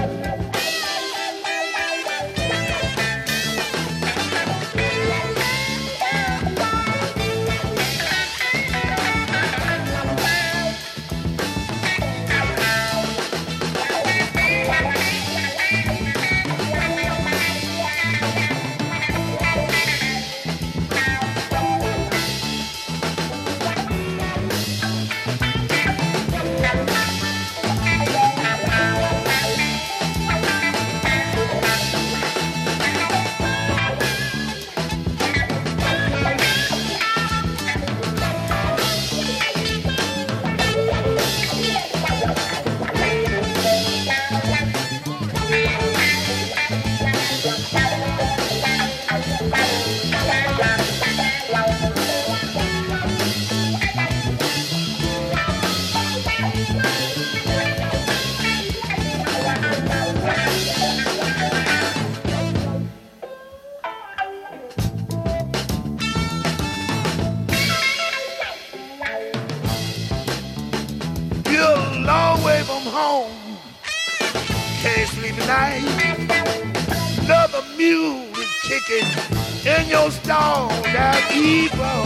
Another mule is kicking in your stall. That evil,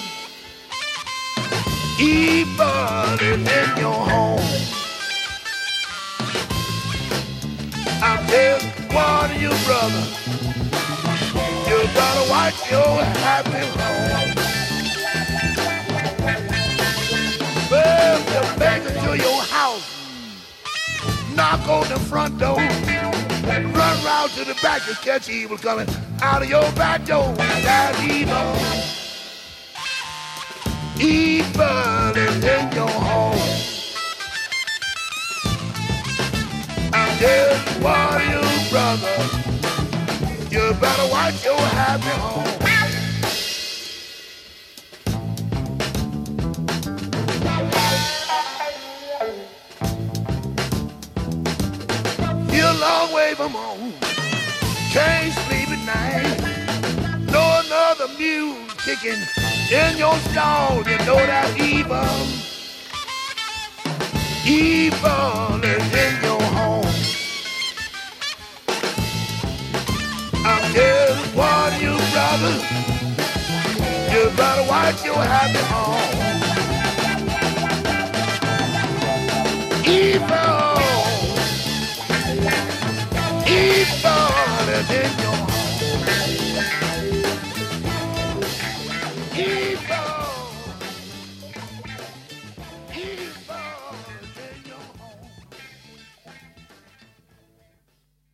evil is in your home. I'm just warning you, brother, you gotta watch your happy home. Well, you make it to your house, knock on the front door, run round to the back to catch evil coming out of your back door. That's evil. Evil is in your home. I'm just warning you, brother, you better watch your happy home. You're a long way from home, can't sleep at night. No another mule kicking in your stall. You know that evil, evil is in your home. I'm just warning you, brother, you better watch your happy home. Evil, evil is in your home. Evil, evil is in your home.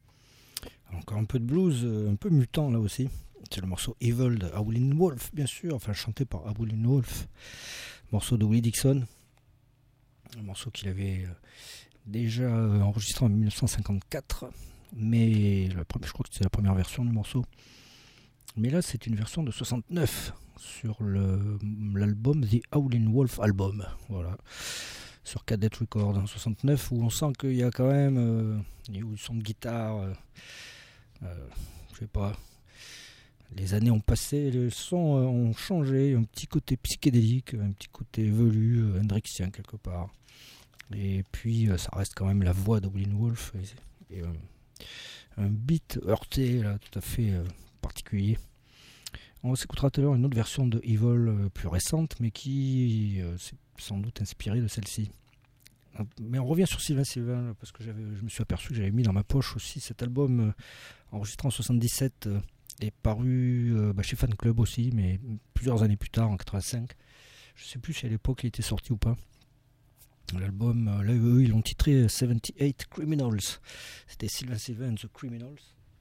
encore un peu de blues, un peu mutant là aussi. C'est le morceau Evil de Howlin' Wolf, bien sûr, enfin chanté par Howlin' Wolf, morceau de Willie Dixon, un morceau qu'il avait déjà enregistré en dix-neuf cent cinquante-quatre, mais la première, je crois que c'est la première version du morceau. Mais là, c'est une version de soixante-neuf sur le, l'album The Howlin' Wolf Album, voilà, sur Cadet Records en soixante-neuf, où on sent qu'il y a quand même euh, il y a eu son de guitare, euh, euh, je sais pas. Les années ont passé, les sons ont changé, un petit côté psychédélique, un petit côté velu, euh, hendrixien quelque part. Et puis euh, ça reste quand même la voix d'Howlin' Wolf et, et euh, un beat heurté là, tout à fait euh, particulier. On s'écoutera tout à l'heure une autre version de Evil euh, plus récente, mais qui euh, s'est sans doute inspirée de celle-ci. Mais on revient sur Sylvain Sylvain là, parce que j'avais, je me suis aperçu que j'avais mis dans ma poche aussi cet album euh, enregistré en soixante-dix-sept. Euh, est paru euh, bah, chez Fan Club aussi, mais plusieurs années plus tard, en quatre-vingt-cinq. Je ne sais plus si à l'époque il était sorti ou pas. L'album, euh, là, eux, ils l'ont titré soixante-dix-huit Criminals. C'était Sylvain Sylvain and the Criminals.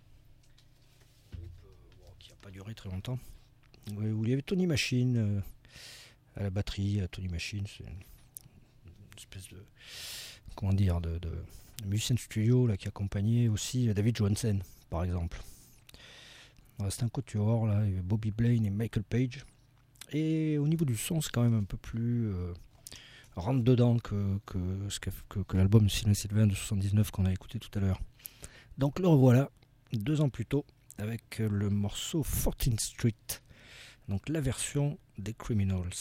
Groupe euh, qui n'a pas duré très longtemps. Ouais, où il y avait Tony Machine euh, à la batterie. À Tony Machine, c'est une, une espèce de, comment dire, de, de, de musicien de studio là, qui accompagnait aussi David Johansen, par exemple. C'est un quatuor, là, il y avait Bobby Blaine et Michael Page. Et au niveau du son, c'est quand même un peu plus euh, rentre dedans que, que, que, que, que l'album Sylvain Sylvain de soixante-dix-neuf qu'on a écouté tout à l'heure. Donc le revoilà, deux ans plus tôt, avec le morceau fourteenth Street, donc la version des Criminals.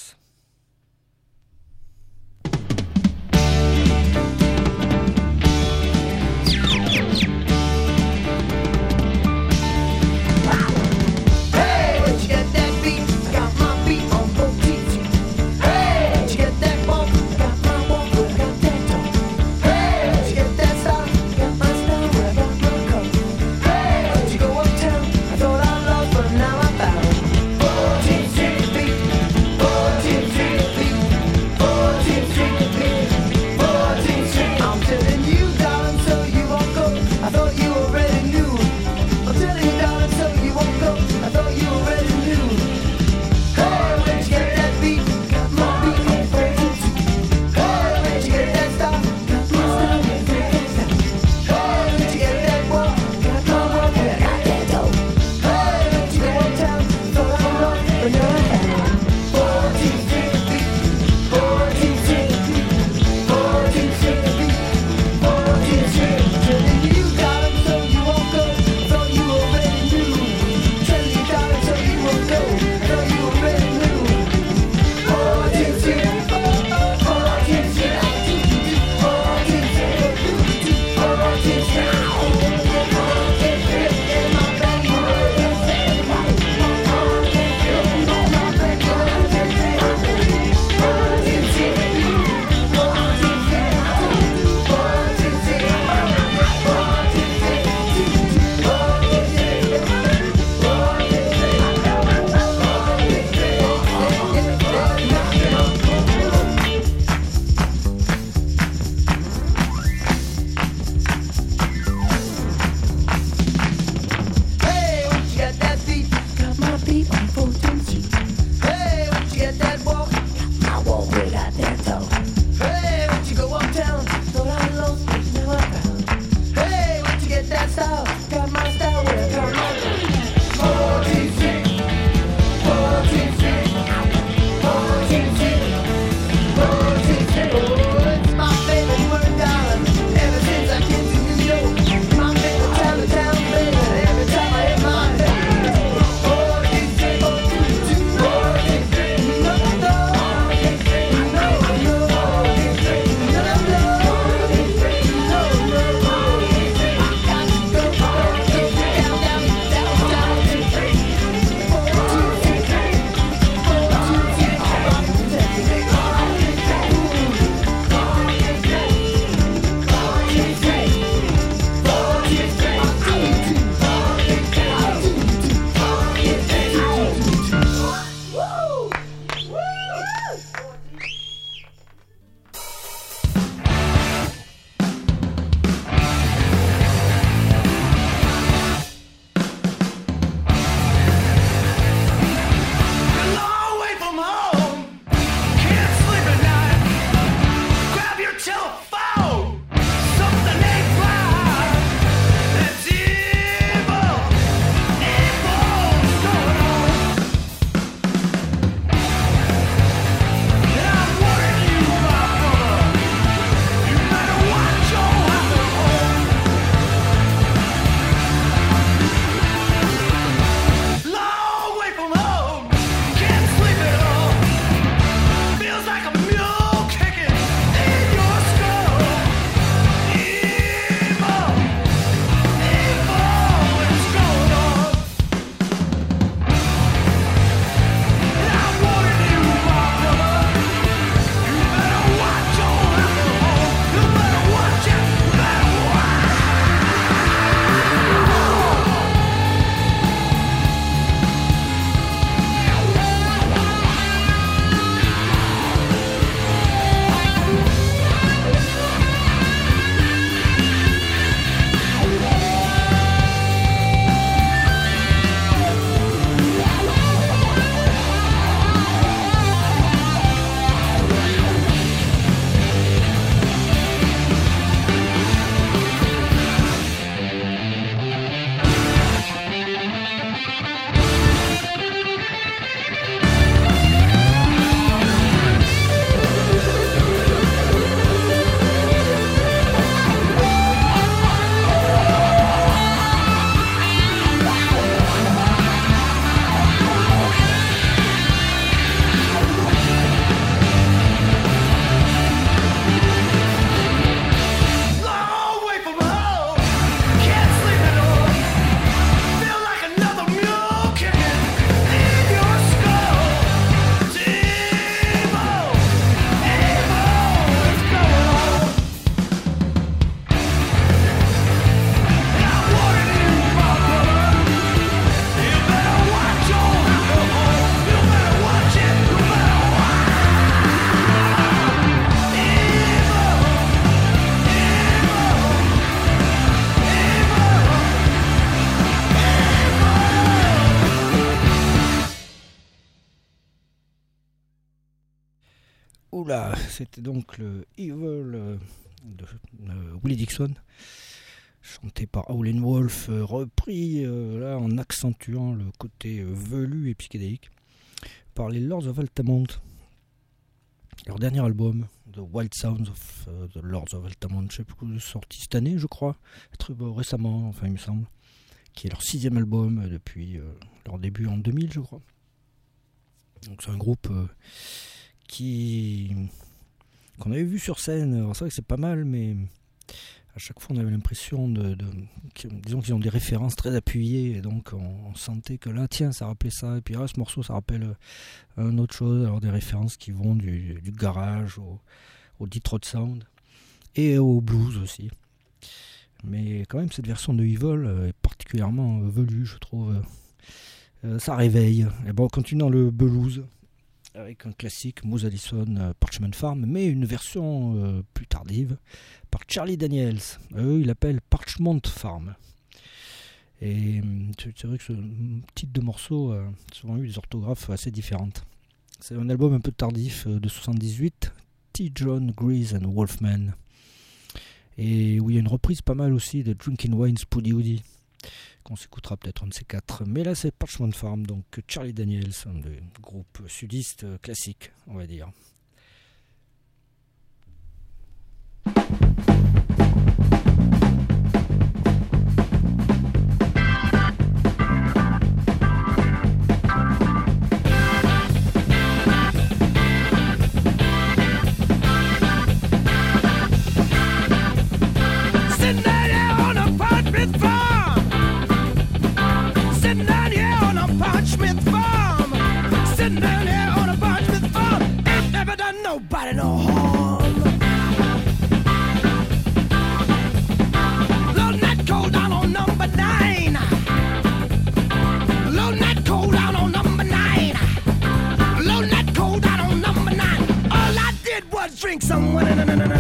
fourteenth Street Oula, c'était donc le Evil euh, de euh, Willie Dixon, chanté par Howlin' Wolf, euh, repris euh, là en accentuant le côté euh, velu et psychédélique par les Lords of Altamont. Leur dernier album, The Wild Sounds of uh, the Lords of Altamont, je sais plus, sorti cette année je crois, très euh, récemment, enfin il me semble, qui est leur sixième album euh, depuis euh, leur début en deux mille je crois. Donc c'est un groupe euh, qui qu'on avait vu sur scène. Alors c'est vrai que c'est pas mal, mais à chaque fois on avait l'impression de, de disons qu'ils ont des références très appuyées, et donc on, on sentait que là tiens ça rappelait ça, et puis ah, ce morceau ça rappelle une autre chose. Alors des références qui vont du, du garage au, au Detroit Sound et au blues aussi, mais quand même cette version de Evil est particulièrement velue je trouve. Euh, ça réveille. Et bon, on continue dans le blues avec un classique, Moose Allison, euh, Parchment Farm, mais une version euh, plus tardive par Charlie Daniels. Eux, ils l'appellent Parchment Farm. Et c'est vrai que ce titre de morceau a souvent eu des orthographes assez différentes. C'est un album un peu tardif euh, de soixante-dix-huit, T. John Grease and Wolfman. Et où il y a une reprise pas mal aussi de Drinking Wine Spoody Woody, qu'on s'écoutera peut-être un de ces quatre. Mais là c'est Parchment Farm, donc Charlie Daniels, un des groupes sudistes classiques, on va dire. Nobody no harm. Low night cold down on number nine. Low night cold down on number nine. Low night cold down on number nine. All I did was drink some wine.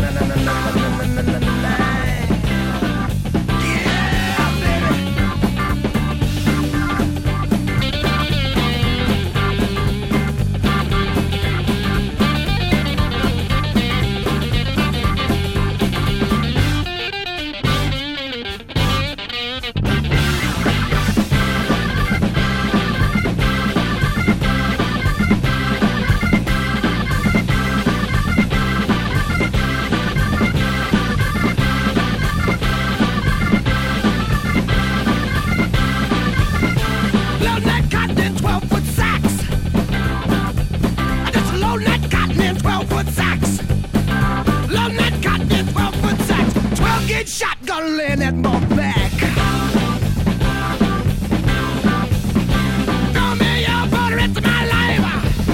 Shotgun laying at my back. Gonna be here for the rest of my life.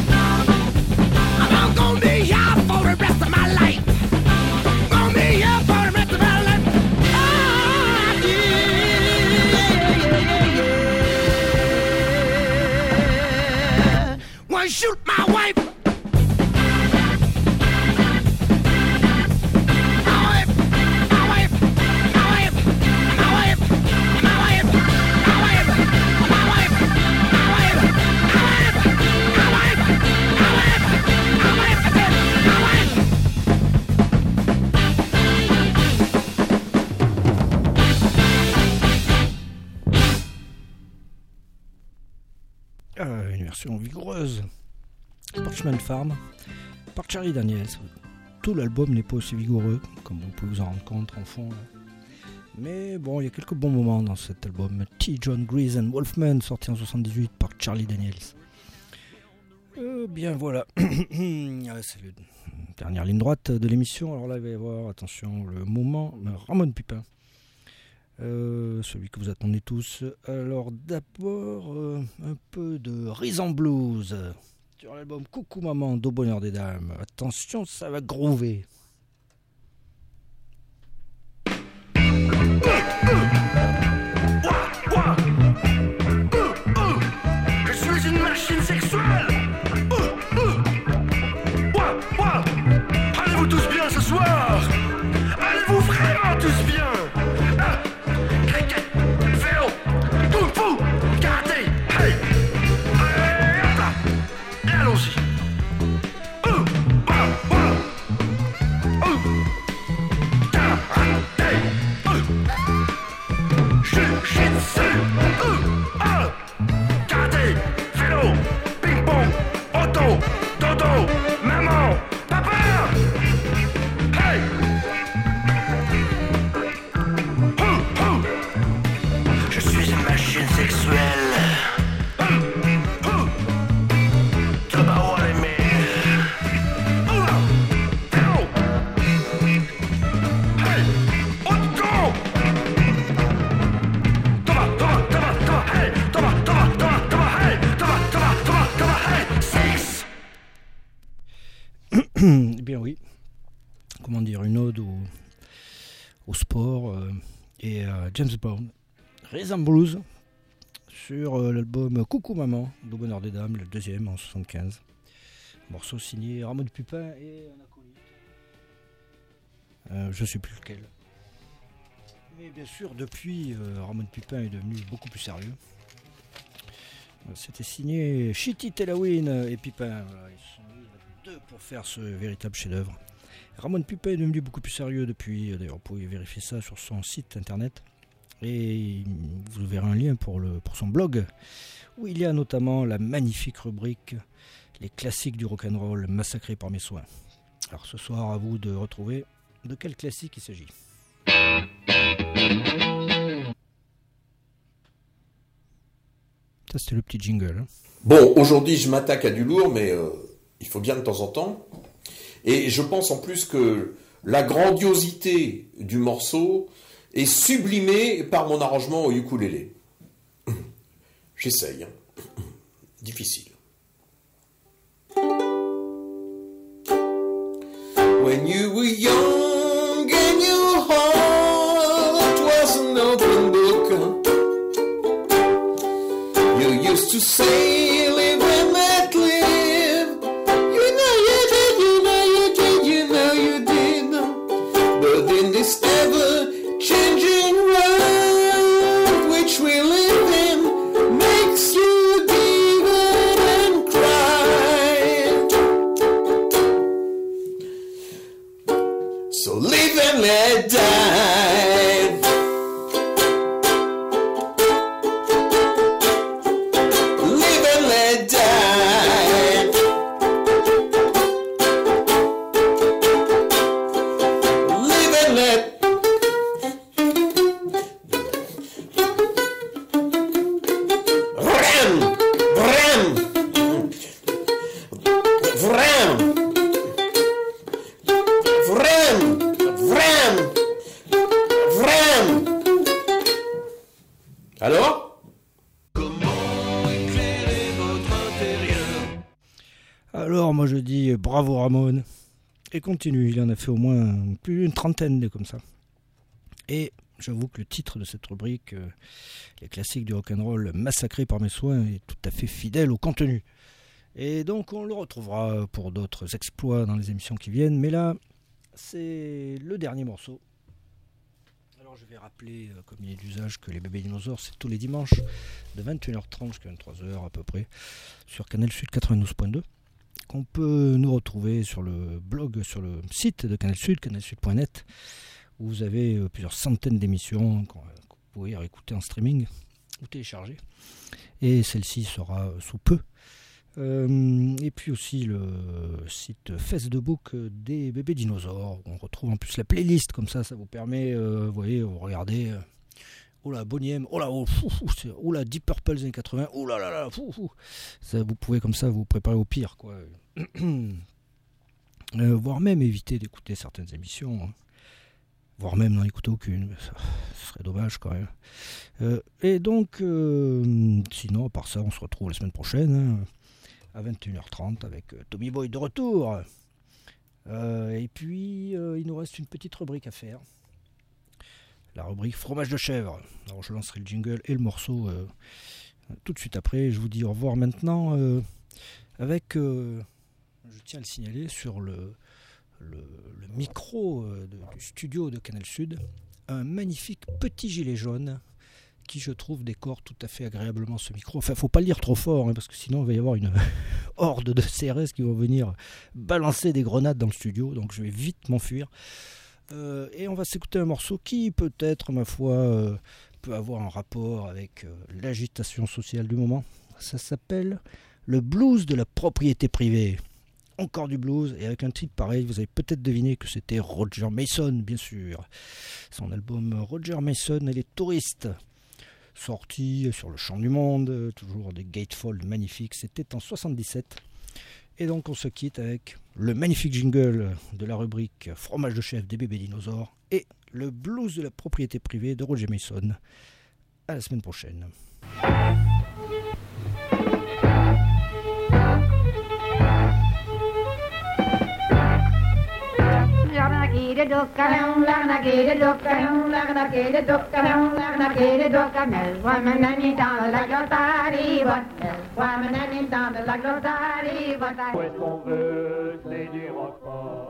I'm gonna be here for the rest of my life. Gonna be here for the rest of my life. Ah, yeah, yeah, yeah. Wanna shoot my wife. Euh, une version vigoureuse, Parchment Farm, par Charlie Daniels. Tout l'album n'est pas aussi vigoureux, comme vous pouvez vous en rendre compte en fond. Là. Mais bon, il y a quelques bons moments dans cet album. T. John Grease and Wolfman, sorti en soixante-dix-huit par Charlie Daniels. Euh, bien voilà, c'est la dernière ligne droite de l'émission. Alors là, il va y avoir, attention, le moment Ramon Pupin. Euh, celui que vous attendez tous. Alors d'abord euh, un peu de Rhythm Blues sur l'album Coucou Maman d'Au Bonheur des Dames. Attention, ça va groover. Je suis une machine sexuelle. Allez-vous tous bien ce soir? Allez-vous vraiment tous bien? Allons-y. C, E, A. Karaté, vélo, ping-pong, auto, dodo, maman, papa. Hey! Hou, hou. Je suis une machine sexuelle. Hou, hou. Tu vas voir les mecs. Oula, vélo. Hey! Auto. Toma, toma, toma, toma, hey! Toma, toma, toma, toma, hey! Toma, toma, toma, toma, hey! Sex. Eh bien oui, comment dire, une ode au, au sport euh, et à James Brown, Rhythm Blues, sur euh, l'album Coucou Maman, de Bonheur des Dames, le deuxième en soixante-quinze. Morceau signé Ramon Pupin et un acolyte. Euh, je ne sais plus lequel. Mais bien sûr, depuis, euh, Ramon Pupin est devenu beaucoup plus sérieux. Euh, C'était signé Chitty Telawin et Pupin. Voilà, ils se sont mis à deux pour faire ce véritable chef-d'œuvre. Ramon Pupin est devenu beaucoup plus sérieux depuis. D'ailleurs, vous pouvez vérifier ça sur son site internet. Et vous verrez un lien pour, le, pour son blog, où il y a notamment la magnifique rubrique Les classiques du rock'n'roll massacrés par mes soins. Alors ce soir, à vous de retrouver de quel classique il s'agit. Ça, c'était le petit jingle. Hein. Bon, aujourd'hui, je m'attaque à du lourd, mais euh, il faut bien de temps en temps. Et je pense en plus que la grandiosité du morceau est sublimée par mon arrangement au ukulélé. J'essaye. Hein. Difficile. When you were young and your heart was an open book, you used to say, live and let live. You know you did, you know you did, you know you did. But in this ever-changing world which we live in, makes you give and cry. So live and let die. Live and let die. Live and let. Vram, vram, vram. Vram, vram, vram. Alors? Alors moi je dis bravo Ramon. Et continue, il en a fait au moins plus d'une trentaine de comme ça. Et j'avoue que le titre de cette rubrique, euh, les classiques du rock'n'roll massacrés par mes soins, est tout à fait fidèle au contenu. Et donc on le retrouvera pour d'autres exploits dans les émissions qui viennent. Mais là, c'est le dernier morceau. Alors je vais rappeler, euh, comme il est d'usage, que les bébés dinosaures, c'est tous les dimanches de vingt et une heures trente jusqu'à vingt-trois heures à peu près, sur Canal Sud quatre-vingt-douze point deux. Qu'on peut nous retrouver sur le blog, sur le site de Canal Sud, canal sud point net, où vous avez euh, plusieurs centaines d'émissions que vous pouvez écouter en streaming ou télécharger. Et celle-ci sera sous peu. Euh, et puis aussi le site Facebook des bébés dinosaures, où on retrouve en plus la playlist, comme ça, ça vous permet, euh, vous voyez, vous regardez... Euh, oh là, Boney M, oh là, oh, fou, fou, oh là, Deep Purple des années quatre-vingts, oh là là là, fou, fou. Ça, vous pouvez comme ça vous préparer au pire, quoi. euh, voire même éviter d'écouter certaines émissions, hein. Voire même n'en écouter aucune, ça, ce serait dommage quand même. Euh, et donc, euh, sinon, à part ça, on se retrouve la semaine prochaine, hein, à vingt et une heures trente, avec euh, Tommy Boy de retour. Euh, et puis, euh, il nous reste une petite rubrique à faire. La rubrique fromage de chèvre. Alors je lancerai le jingle et le morceau euh, tout de suite après. Je vous dis au revoir maintenant euh, avec, euh, je tiens à le signaler, sur le, le, le micro euh, de, du studio de Canal Sud, un magnifique petit gilet jaune qui, je trouve, décore tout à fait agréablement ce micro. Enfin, faut pas le lire trop fort, hein, parce que sinon il va y avoir une horde de C R S qui vont venir balancer des grenades dans le studio, donc je vais vite m'enfuir. Euh, et on va s'écouter un morceau qui peut-être, ma foi, euh, peut avoir un rapport avec euh, l'agitation sociale du moment. Ça s'appelle le blues de la propriété privée. Encore du blues, et avec un titre pareil, vous avez peut-être deviné que c'était Roger Mason, bien sûr. Son album Roger Mason et les touristes, sorti sur le Champ du Monde, toujours des gatefolds magnifiques, c'était en soixante-dix-sept. Et donc on se quitte avec le magnifique jingle de la rubrique Fromage de chef des bébés dinosaures et le blues de la propriété privée de Roger Mason. À la semaine prochaine. Où on veut, c'est du rock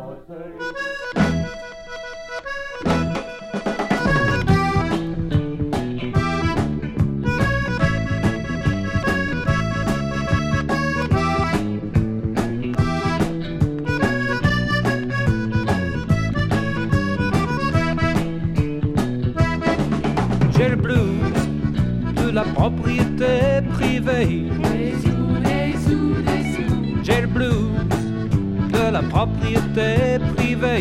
J'ai le blues de la propriété privée. J'ai le blues de la propriété privée.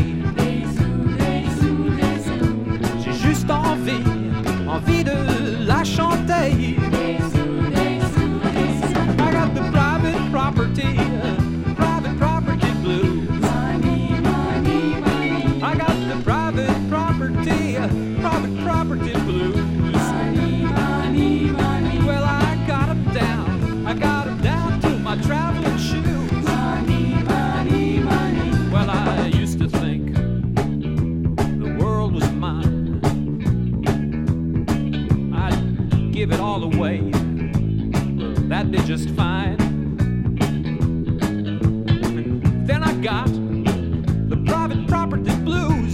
J'ai juste envie, envie de la chanter. I got the private property, private property blues. I got the private property, private property blues. Well, I got 'em down, I got 'em down to my traveling shoes. Well, I used to think the world was mine. I'd give it all away, that'd be just fine. And then I got the private property blues.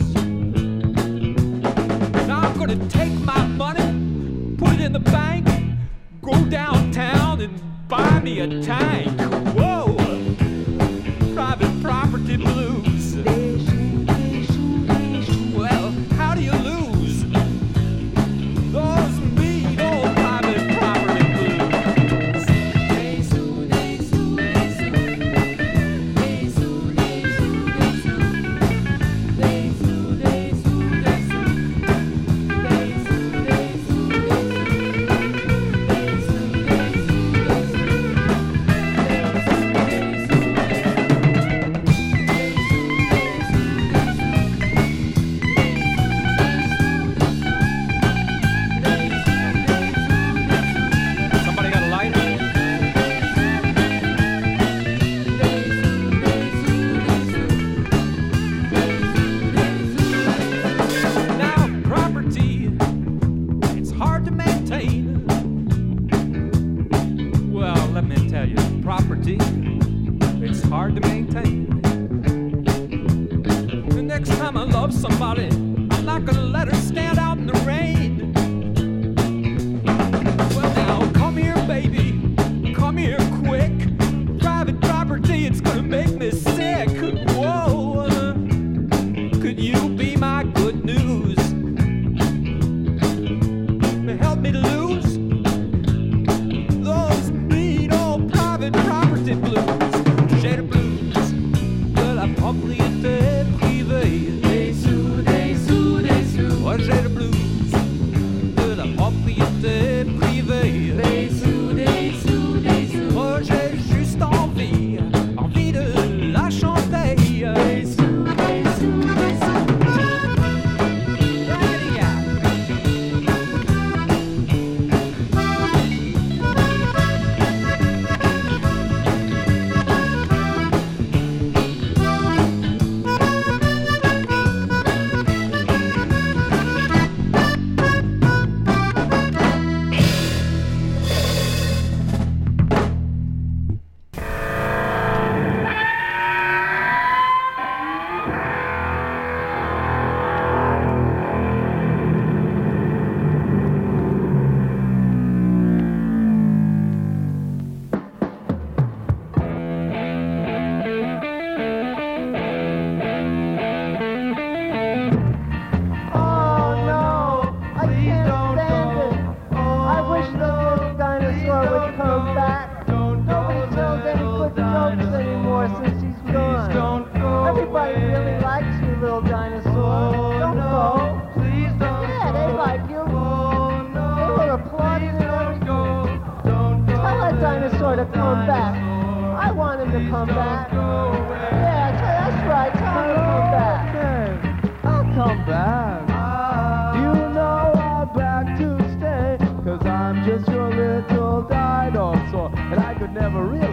Now I'm gonna take my money, put it in the bank, go downtown and buy me a tank. Whoa! Private property blues. Well, how do you lose those mean old private property blues? Somebody, I'm not gonna let her stand out in the rain. Well, now come here, baby, come here quick. Private property, it's gonna make me sick. Whoa, could you be my good news? Help me to lose those mean old private property blues. J'ai le blues de la propriété privée. Moi j'ai le blues de la propriété privée. Des sous, des sous, des sous. Moi j'ai juste envie, envie de la chanter. Des sous, des sous, des sous. her to come back. I want him to come back. Yeah, that's right. Tell him to come back. I'll come back. You know I'm back to stay, 'cause I'm just your little dinosaur, and I could never really